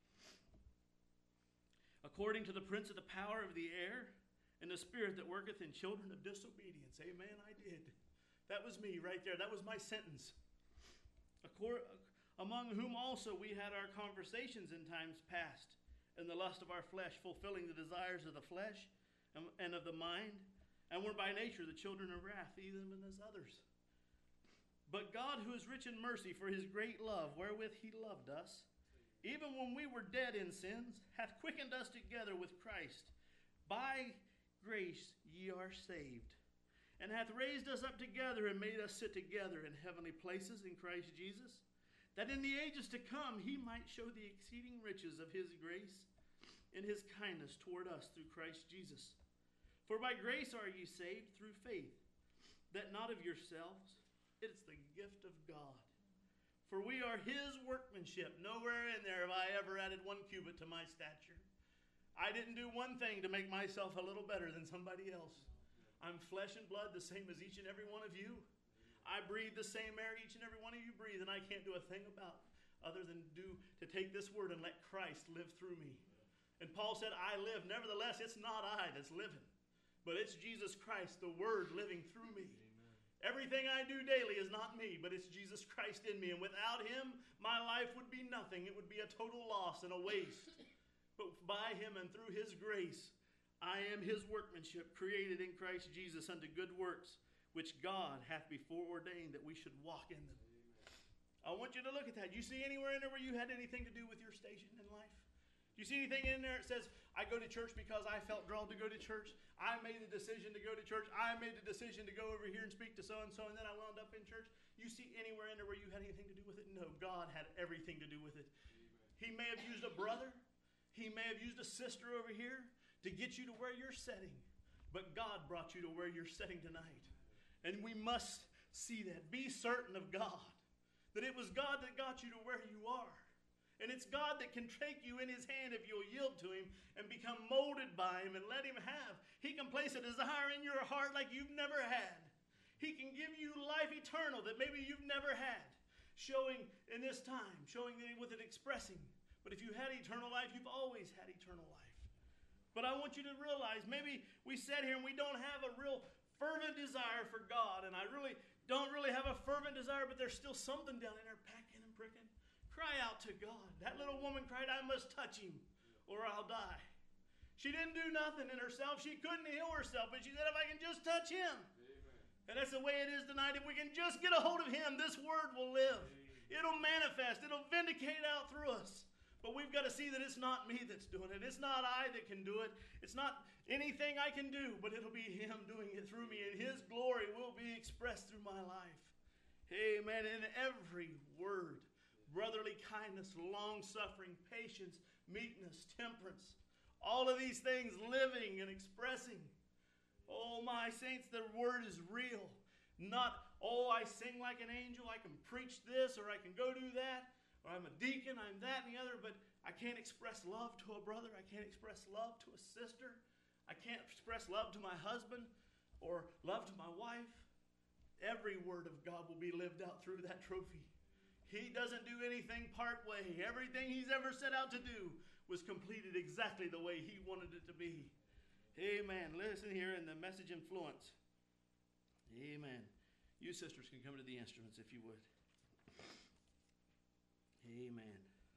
According to the prince of the power of the air, and the spirit that worketh in children of disobedience. Amen, I did. That was me right there. That was my sentence. Among whom also we had our conversations in times past, in the lust of our flesh, fulfilling the desires of the flesh and of the mind, and were by nature the children of wrath, even as others. But God, who is rich in mercy, for His great love, wherewith He loved us, even when we were dead in sins, hath quickened us together with Christ. By grace ye are saved, and hath raised us up together and made us sit together in heavenly places in Christ Jesus, that in the ages to come He might show the exceeding riches of His grace and His kindness toward us through Christ Jesus. For by grace are ye saved through faith, that not of yourselves, it is the gift of God. For we are His workmanship. Nowhere in there have I ever added 1 cubit to my stature. I didn't do one thing to make myself a little better than somebody else. I'm flesh and blood, the same as each and every one of you. I breathe the same air each and every one of you breathe, and I can't do a thing about other than to take this word and let Christ live through me. And Paul said, I live. Nevertheless, it's not I that's living, but it's Jesus Christ, the Word, living through me. Everything I do daily is not me, but it's Jesus Christ in me. And without him, my life would be nothing. It would be a total loss and a waste. But by him and through his grace, I am his workmanship, created in Christ Jesus unto good works, which God hath before ordained that we should walk in them. I want you to look at that. You see anywhere in there where you had anything to do with your station in life? Do you see anything in there that says, I go to church because I felt drawn to go to church? I made the decision to go to church. I made the decision to go over here and speak to so-and-so, and then I wound up in church. You see anywhere in there where you had anything to do with it? No, God had everything to do with it. He may have used a brother. He may have used a sister over here to get you to where you're sitting. But God brought you to where you're sitting tonight. And we must see that. Be certain of God. That it was God that got you to where you are. And it's God that can take you in his hand if you'll yield to him and become molded by him and let him have. He can place a desire in your heart like you've never had. He can give you life eternal that maybe you've never had. Showing in this time, showing it with it expressing. But if you had eternal life, you've always had eternal life. But I want you to realize, maybe we sat here and we don't have a real fervent desire for God. And I really don't have a fervent desire, but there's still something down in there packing and pricking. Cry out to God. That little woman cried, I must touch him or I'll die. She didn't do nothing in herself. She couldn't heal herself, but she said, if I can just touch him. Amen. And that's the way it is tonight. If we can just get a hold of him, this word will live. Amen. It'll manifest. It'll vindicate out through us. But we've got to see that it's not me that's doing it. It's not I that can do it. It's not anything I can do, but it'll be him doing it through me. And his glory will be expressed through my life. Amen. In every word. Brotherly kindness, long-suffering, patience, meekness, temperance. All of these things living and expressing. Oh, my saints, the word is real. Not, oh, I sing like an angel, I can preach this, or I can go do that, or I'm a deacon, I'm that and the other, but I can't express love to a brother, I can't express love to a sister, I can't express love to my husband, or love to my wife. Every word of God will be lived out through that trophy. He doesn't do anything part way. Everything he's ever set out to do was completed exactly the way he wanted it to be. Amen. Listen here in the message influence. Amen. You sisters can come to the instruments if you would. Amen.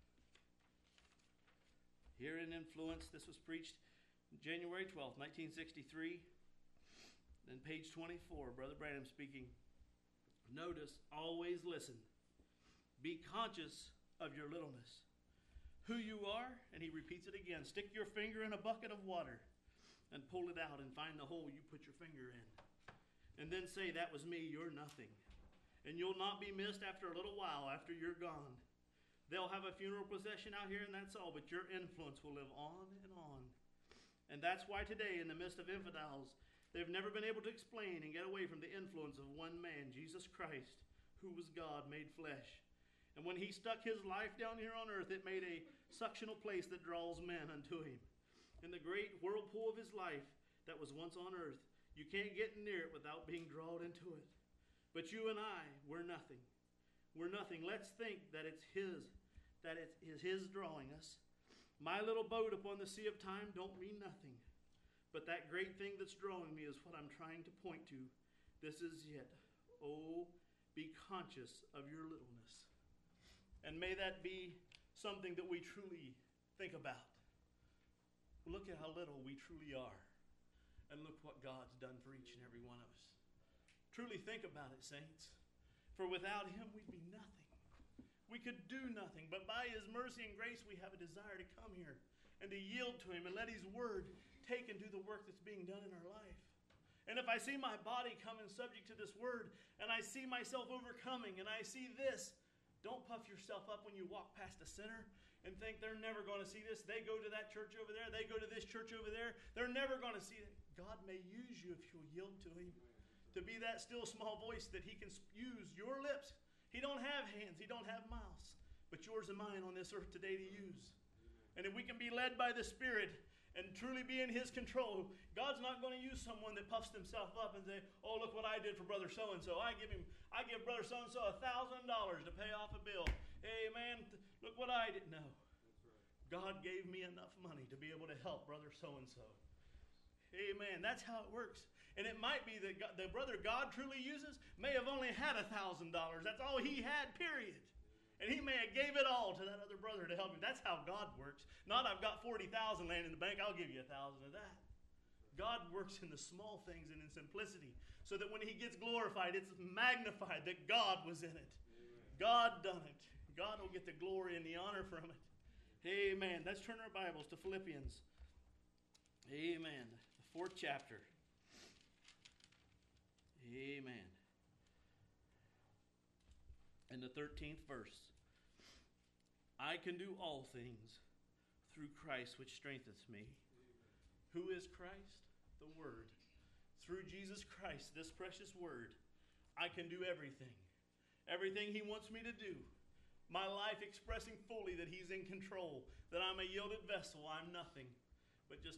Here in influence, this was preached January 12th, 1963. Then page 24, Brother Branham speaking. Notice, always listen. Be conscious of your littleness. Who you are, and he repeats it again. Stick your finger in a bucket of water and pull it out and find the hole you put your finger in. And then say, that was me, you're nothing. And you'll not be missed after a little while after you're gone. They'll have a funeral procession out here and that's all, but your influence will live on and on. And that's why today, in the midst of infidels, they've never been able to explain and get away from the influence of one man, Jesus Christ, who was God made flesh. And when he stuck his life down here on earth, it made a suctional place that draws men unto him. In the great whirlpool of his life that was once on earth, you can't get near it without being drawn into it. But you and I, we're nothing. We're nothing. Let's think that it is his drawing us. My little boat upon the sea of time don't mean nothing. But that great thing that's drawing me is what I'm trying to point to. This is it. Oh, be conscious of your littleness. And may that be something that we truly think about. Look at how little we truly are. And look what God's done for each and every one of us. Truly think about it, saints. For without him, we'd be nothing. We could do nothing. But by his mercy and grace, we have a desire to come here and to yield to him and let his word take and do the work that's being done in our life. And if I see my body coming subject to this word, and I see myself overcoming, and I see this, don't puff yourself up when you walk past a sinner and think they're never going to see this. They go to that church over there. They go to this church over there. They're never going to see it. God may use you if you'll yield to him to be that still small voice that he can use your lips. He don't have hands. He don't have mouths. But yours and mine on this earth today to use. And if we can be led by the Spirit and truly be in his control, God's not going to use someone that puffs themselves up and say, oh, look what I did for brother so-and-so. I give brother so-and-so $1,000 to pay off a bill. Hey, man, look what I did. No. That's right. God gave me enough money to be able to help brother so-and-so. Amen. That's how it works. And it might be that the brother God truly uses may have only had $1,000. That's all he had, period. And he may have gave it all to that other brother to help him. That's how God works. Not I've got 40,000 laying in the bank, I'll give you 1,000 of that. God works in the small things and in simplicity, so that when he gets glorified, it's magnified that God was in it. God done it. God will get the glory and the honor from it. Amen. Let's turn our Bibles to Philippians. Amen. The 4th chapter. Amen. And the 13th verse. I can do all things through Christ which strengthens me. Who is Christ? The Word. Through Jesus Christ, this precious Word, I can do everything. Everything he wants me to do. My life expressing fully that he's in control, that I'm a yielded vessel, I'm nothing, but just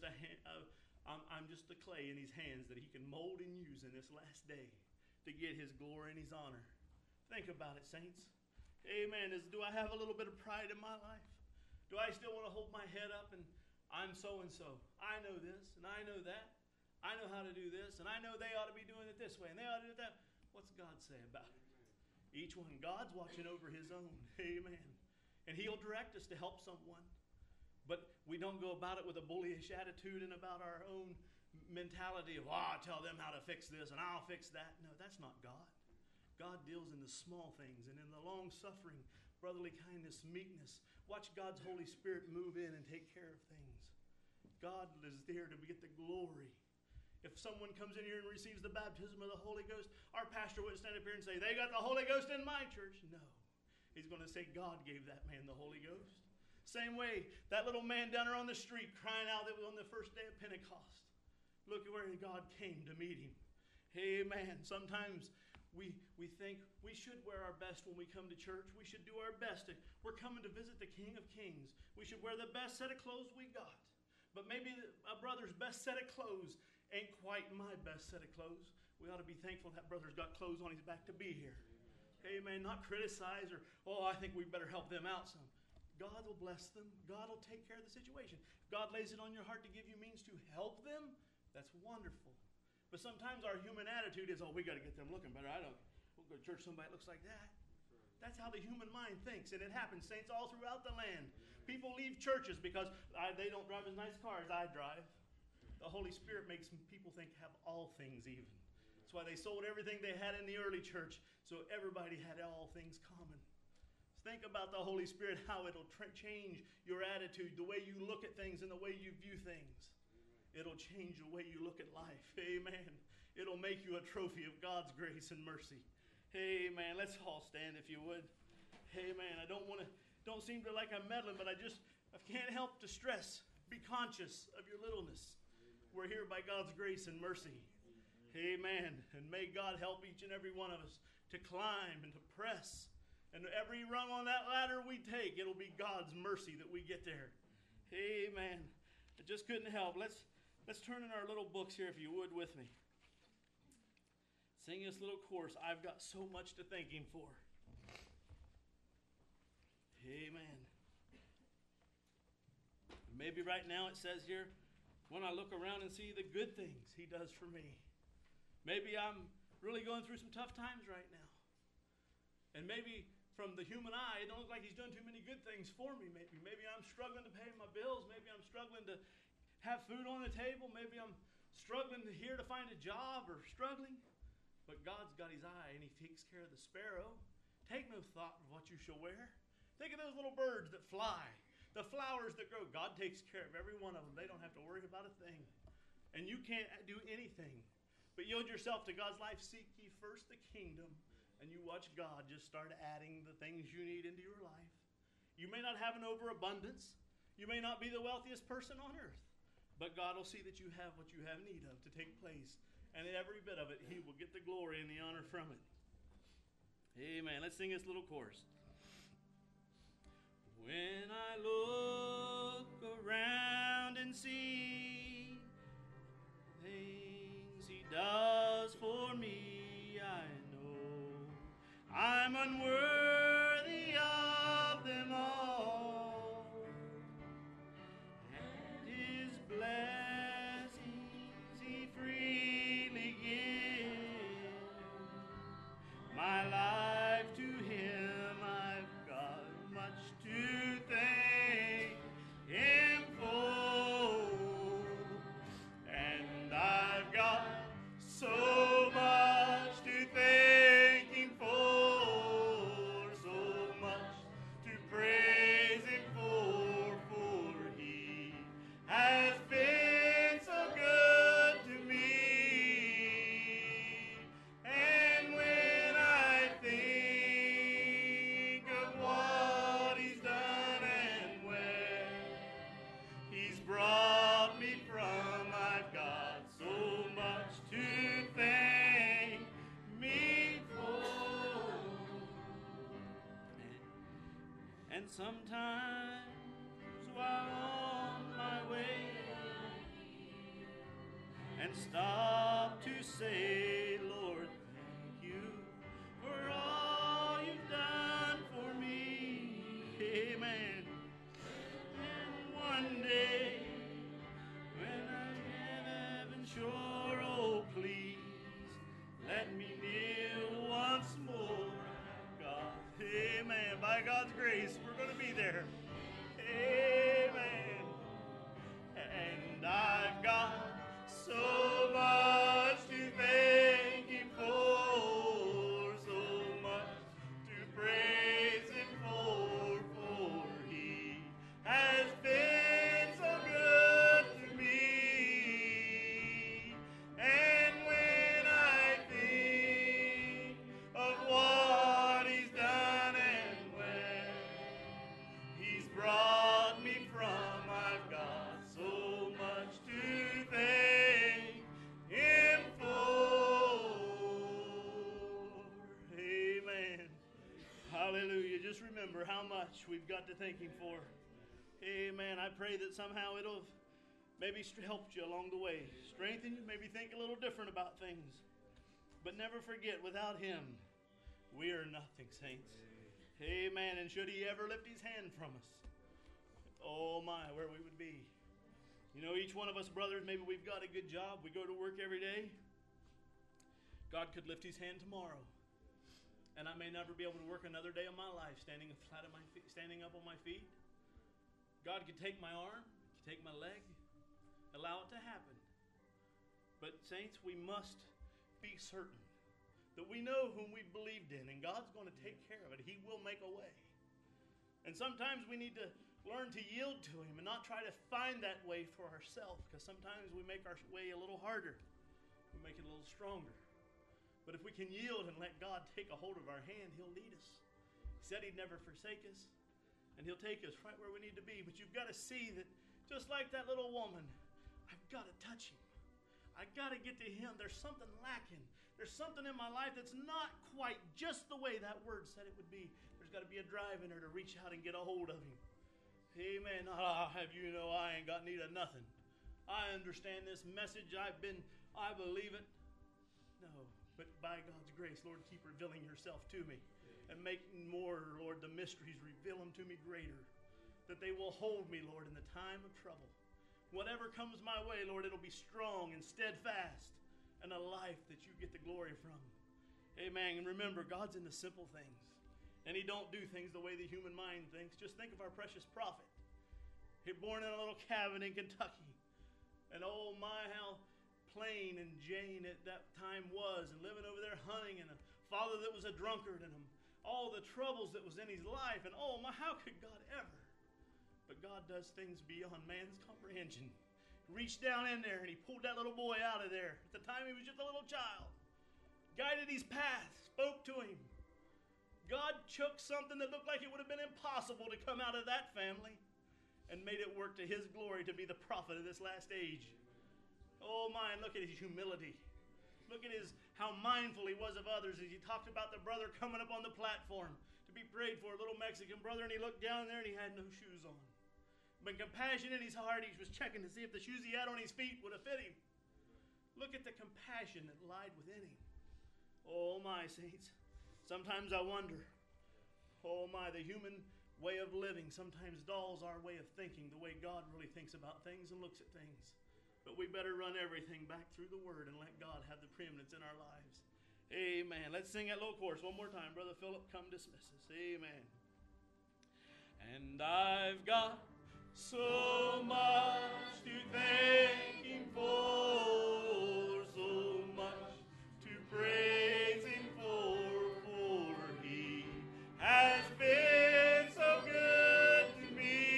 I'm just the clay in his hands that he can mold and use in this last day to get his glory and his honor. Think about it, saints. Amen. Do I have a little bit of pride in my life? Do I still want to hold my head up and I'm so-and-so? I know this and I know that. I know how to do this and I know they ought to be doing it this way and they ought to do that. What's God say about it? Each one, God's watching over his own. Amen. And he'll direct us to help someone. But we don't go about it with a bullyish attitude and about our own mentality of, I'll tell them how to fix this and I'll fix that. No, that's not God. God deals in the small things and in the long-suffering, brotherly kindness, meekness. Watch God's Holy Spirit move in and take care of things. God is there to get the glory. If someone comes in here and receives the baptism of the Holy Ghost, our pastor wouldn't stand up here and say, they got the Holy Ghost in my church. No. He's going to say, God gave that man the Holy Ghost. Same way, that little man down there on the street crying out that was on the first day of Pentecost. Look at where God came to meet him. Amen. Sometimes we think we should wear our best when we come to church. We should do our best. We're coming to visit the King of Kings. We should wear the best set of clothes we got. But maybe a brother's best set of clothes ain't quite my best set of clothes. We ought to be thankful that brother's got clothes on his back to be here. Amen. Not criticize or, I think we better help them out some. God will bless them. God will take care of the situation. If God lays it on your heart to give you means to help them, that's wonderful. But sometimes our human attitude is, we got to get them looking better. We'll go to church, somebody looks like that. That's how the human mind thinks, and it happens, saints, all throughout the land. People leave churches because they don't drive as nice cars as I drive. The Holy Spirit makes people think have all things even. That's why they sold everything they had in the early church, so everybody had all things common. Think about the Holy Spirit, how it'll change your attitude, the way you look at things and the way you view things. It'll change the way you look at life. Amen. It'll make you a trophy of God's grace and mercy. Amen. Let's all stand if you would. Amen. I don't seem to like I'm meddling, but I can't help to stress, be conscious of your littleness. We're here by God's grace and mercy. Amen. And may God help each and every one of us to climb and to press. And every rung on that ladder we take, it'll be God's mercy that we get there. Amen. I just couldn't help. Let's turn in our little books here, if you would, with me. Sing this little chorus, I've got so much to thank him for. Amen. Maybe right now it says here, when I look around and see the good things he does for me. Maybe I'm really going through some tough times right now. And maybe from the human eye, it don't look like he's done too many good things for me. Maybe I'm struggling to pay my bills. Maybe I'm struggling to have food on the table. Maybe I'm struggling here to find a job or struggling. But God's got his eye and he takes care of the sparrow. Take no thought of what you shall wear. Think of those little birds that fly, the flowers that grow. God takes care of every one of them. They don't have to worry about a thing. And you can't do anything. But yield yourself to God's life. Seek ye first the kingdom. And you watch God just start adding the things you need into your life. You may not have an overabundance. You may not be the wealthiest person on earth. But God will see that you have what you have need of to take place. And in every bit of it, he will get the glory and the honor from it. Amen. Let's sing this little chorus. When I look around and see things he does for me, I know I'm unworthy of them all. And his blessings And sometimes while on my way, and stop to say, Lord, thank you for all you've done for me. Amen. And one day, when I'm in heaven sure, oh please, let me kneel once more. God, amen. By God's grace, we're going to be there. Amen. And I've got so much to thank Him for, so much to praise Him for He has been so good to me. And when I think of what He's done and where He's brought me from, I've got so much to thank Him for. Amen. Hallelujah. Just remember how much we've got to thank Him for. Amen. I pray that somehow it'll maybe help you along the way, strengthen you, maybe think a little different about things. But never forget, without Him, we are nothing, saints. Amen. And should He ever lift His hand from us, oh my, where we would be. You know, each one of us brothers, maybe we've got a good job. We go to work every day. God could lift His hand tomorrow, and I may never be able to work another day of my life standing flat on my feet, standing up on my feet. God could take my arm, could take my leg, allow it to happen. But saints, we must be certain that we know whom we believed in, and God's going to take care of it. He will make a way. And sometimes we need to learn to yield to Him and not try to find that way for ourselves, because sometimes we make our way a little harder. We make it a little stronger. But if we can yield and let God take a hold of our hand, He'll lead us. He said He'd never forsake us, and He'll take us right where we need to be. But you've got to see that just like that little woman, I've got to touch Him. I've got to get to Him. There's something lacking. There's something in my life that's not quite just the way that word said it would be. There's got to be a drive in her to reach out and get a hold of Him. Amen. I'll have you know I ain't got need of nothing. I understand this message. I believe it. No, but by God's grace, Lord, keep revealing yourself to me and make more, Lord, the mysteries, reveal them to me greater, that they will hold me, Lord, in the time of trouble. Whatever comes my way, Lord, it'll be strong and steadfast and a life that you get the glory from. Amen. And remember, God's in the simple things. And He don't do things the way the human mind thinks. Just think of our precious prophet. He was born in a little cabin in Kentucky. And oh my, how plain and Jane at that time was, and living over there hunting, and a father that was a drunkard, and all the troubles that was in his life. And oh my, how could God ever? But God does things beyond man's comprehension. He reached down in there and He pulled that little boy out of there. At the time he was just a little child. Guided his path, spoke to him. God took something that looked like it would have been impossible to come out of that family and made it work to His glory to be the prophet of this last age. Oh my, and look at his humility. Look at how mindful he was of others as he talked about the brother coming up on the platform to be prayed for, a little Mexican brother, and he looked down there and he had no shoes on. But compassion in his heart, he was checking to see if the shoes he had on his feet would have fit him. Look at the compassion that lied within him. Oh my, saints. Sometimes I wonder, oh my, the human way of living sometimes dulls our way of thinking, the way God really thinks about things and looks at things. But we better run everything back through the Word and let God have the preeminence in our lives. Amen. Let's sing that little chorus one more time. Brother Philip, come dismiss us. Amen. And I've got so much to thank Him for, so much to praise Him for He has been so good to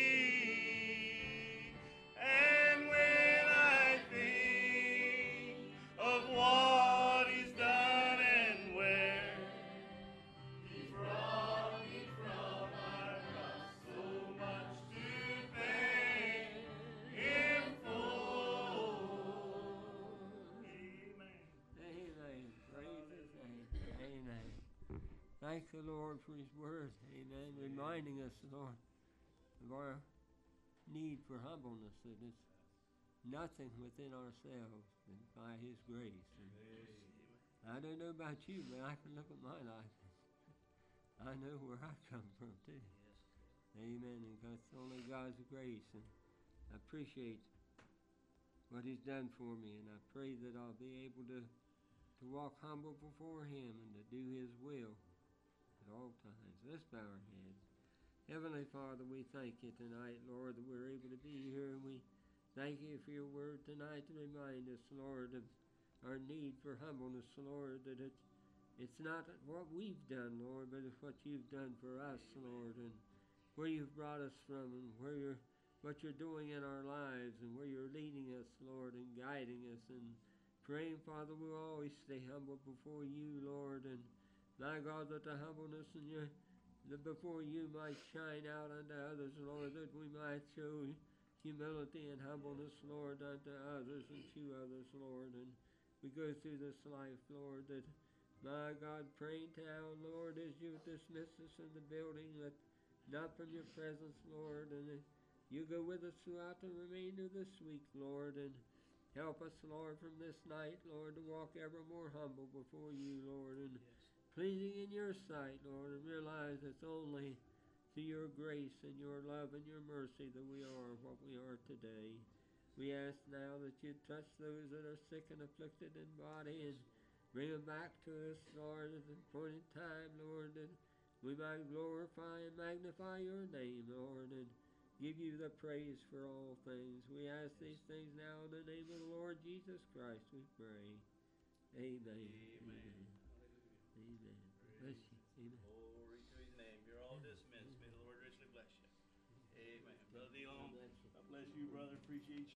me. And when I think of what He's done and where He brought me from, I've got so much to thank Him for. Amen. Amen. Praise Thank the Lord for His word. Amen. Reminding us, Lord, of our need for humbleness, that it's nothing within ourselves but by His grace. And I don't know about you, but I can look at my life. I know where I come from too. Amen. And that's only God's grace. And I appreciate what He's done for me. And I pray that I'll be able to walk humble before Him and to do His will at all times. Let's bow our heads. Heavenly Father, we thank You tonight, Lord, that we're able to be here. And we thank You for Your word tonight to remind us, Lord, of our need for humbleness, Lord, that it's not what we've done, Lord, but it's what You've done for us, Lord, and where You've brought us from, and what You're doing in our lives, and where You're leading us, Lord, and guiding us, and praying, Father, we'll always stay humble before You, Lord, and my God, that the humbleness in that before You might shine out unto others, Lord, that we might show humility and humbleness, Lord, unto others and to others, Lord, and we go through this life, Lord, that, my God, praying now, Lord, as You dismiss us in the building, that not from Your presence, Lord, and that You go with us throughout the remainder of this week, Lord, and help us, Lord, from this night, Lord, to walk ever more humble before You, Lord, and pleasing in Your sight, Lord, and realize it's only through Your grace and Your love and Your mercy that we are what we are today. We ask now that You touch those that are sick and afflicted in body and bring them back to us, Lord, at the appointed time, Lord, that we might glorify and magnify Your name, Lord, and give You the praise for all things. We ask these things now in the name of the Lord Jesus Christ, we pray. Amen. Amen. Amen. Bless You. Amen. Glory to His name. You're all dismissed. May the Lord richly bless you. Amen. Brother Elon, God bless you, brother. Appreciate you.